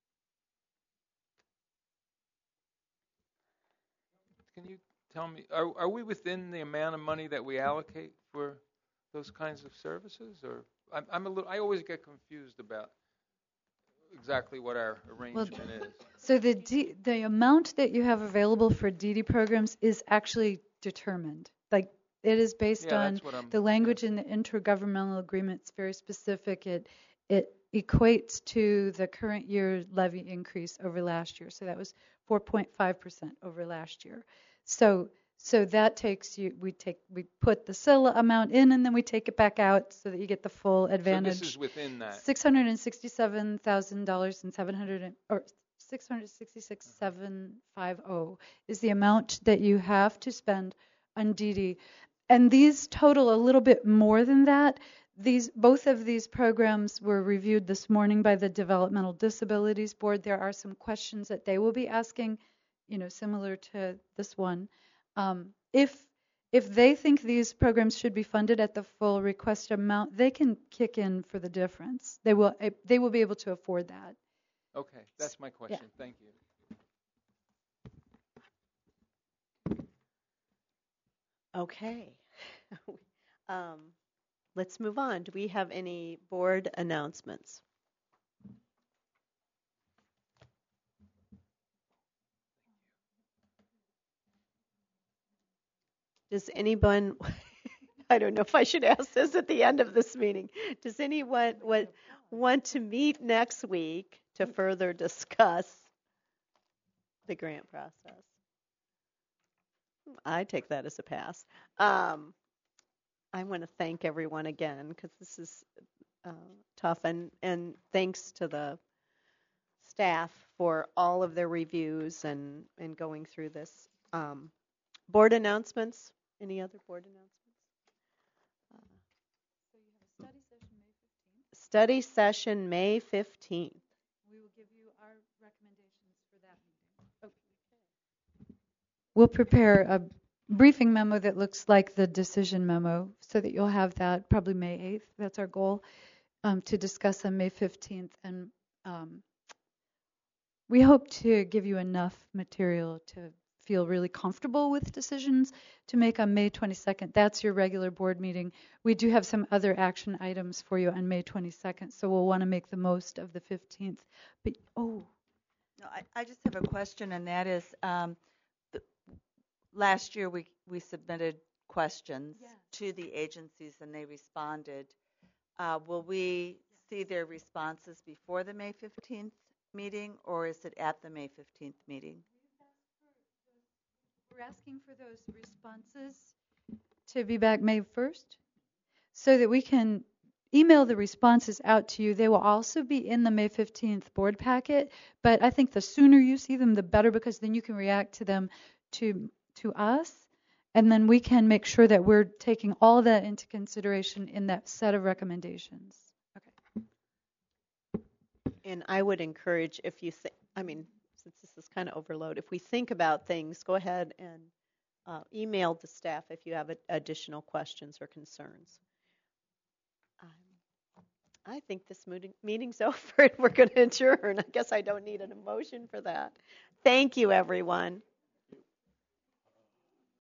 Can you tell me, are we within the amount of money that we allocate for those kinds of services? Or I always get confused about exactly what our arrangement is. So the amount that you have available for DD programs is actually determined. Like, it is based on the language in the intergovernmental agreement. It's very specific. It equates to the current year levy increase over last year. So that was 4.5% over last year. So that takes you, we put the SILA amount in, and then we take it back out so that you get the full advantage. So this is within that. $667,700 or $666,750 is the amount that you have to spend on DD. And these total a little bit more than that. Both of these programs were reviewed this morning by the Developmental Disabilities Board. There are some questions that they will be asking, similar to this one. If they think these programs should be funded at the full request amount, they can kick in for the difference. They will be able to afford that. Okay, that's my question. Yeah. Thank you. Okay. Let's move on. Do we have any board announcements? Does anyone, I don't know if I should ask this at the end of this meeting, does anyone want to meet next week to further discuss the grant process? I take that as a pass. I want to thank everyone again, because this is tough, and thanks to the staff for all of their reviews and going through this. Board announcements? Any other board announcements? So you have a study session May 15th. Study session May 15th. We will give you our recommendations for that meeting. Okay. We'll prepare a briefing memo that looks like the decision memo, so that you'll have that probably May 8th. That's our goal, to discuss on May 15th. And we hope to give you enough material to feel really comfortable with decisions to make on May 22nd. That's your regular board meeting. We do have some other action items for you on May 22nd, so we'll want to make the most of the 15th. But No, I just have a question, and that is, last year we submitted questions to the agencies, and they responded. Will we see their responses before the May 15th meeting, or is it at the May 15th meeting? We're asking for those responses to be back May 1st, so that we can email the responses out to you. They will also be in the May 15th board packet, but I think the sooner you see them, the better, because then you can react to them to us, and then we can make sure that we're taking all of that into consideration in that set of recommendations. And I would encourage, if you think, I mean, since this is kind of overload, if we think about things, go ahead and email the staff if you have additional questions or concerns. I think this meeting's over and we're going to adjourn. I guess I don't need an emotion for that. Thank you, everyone.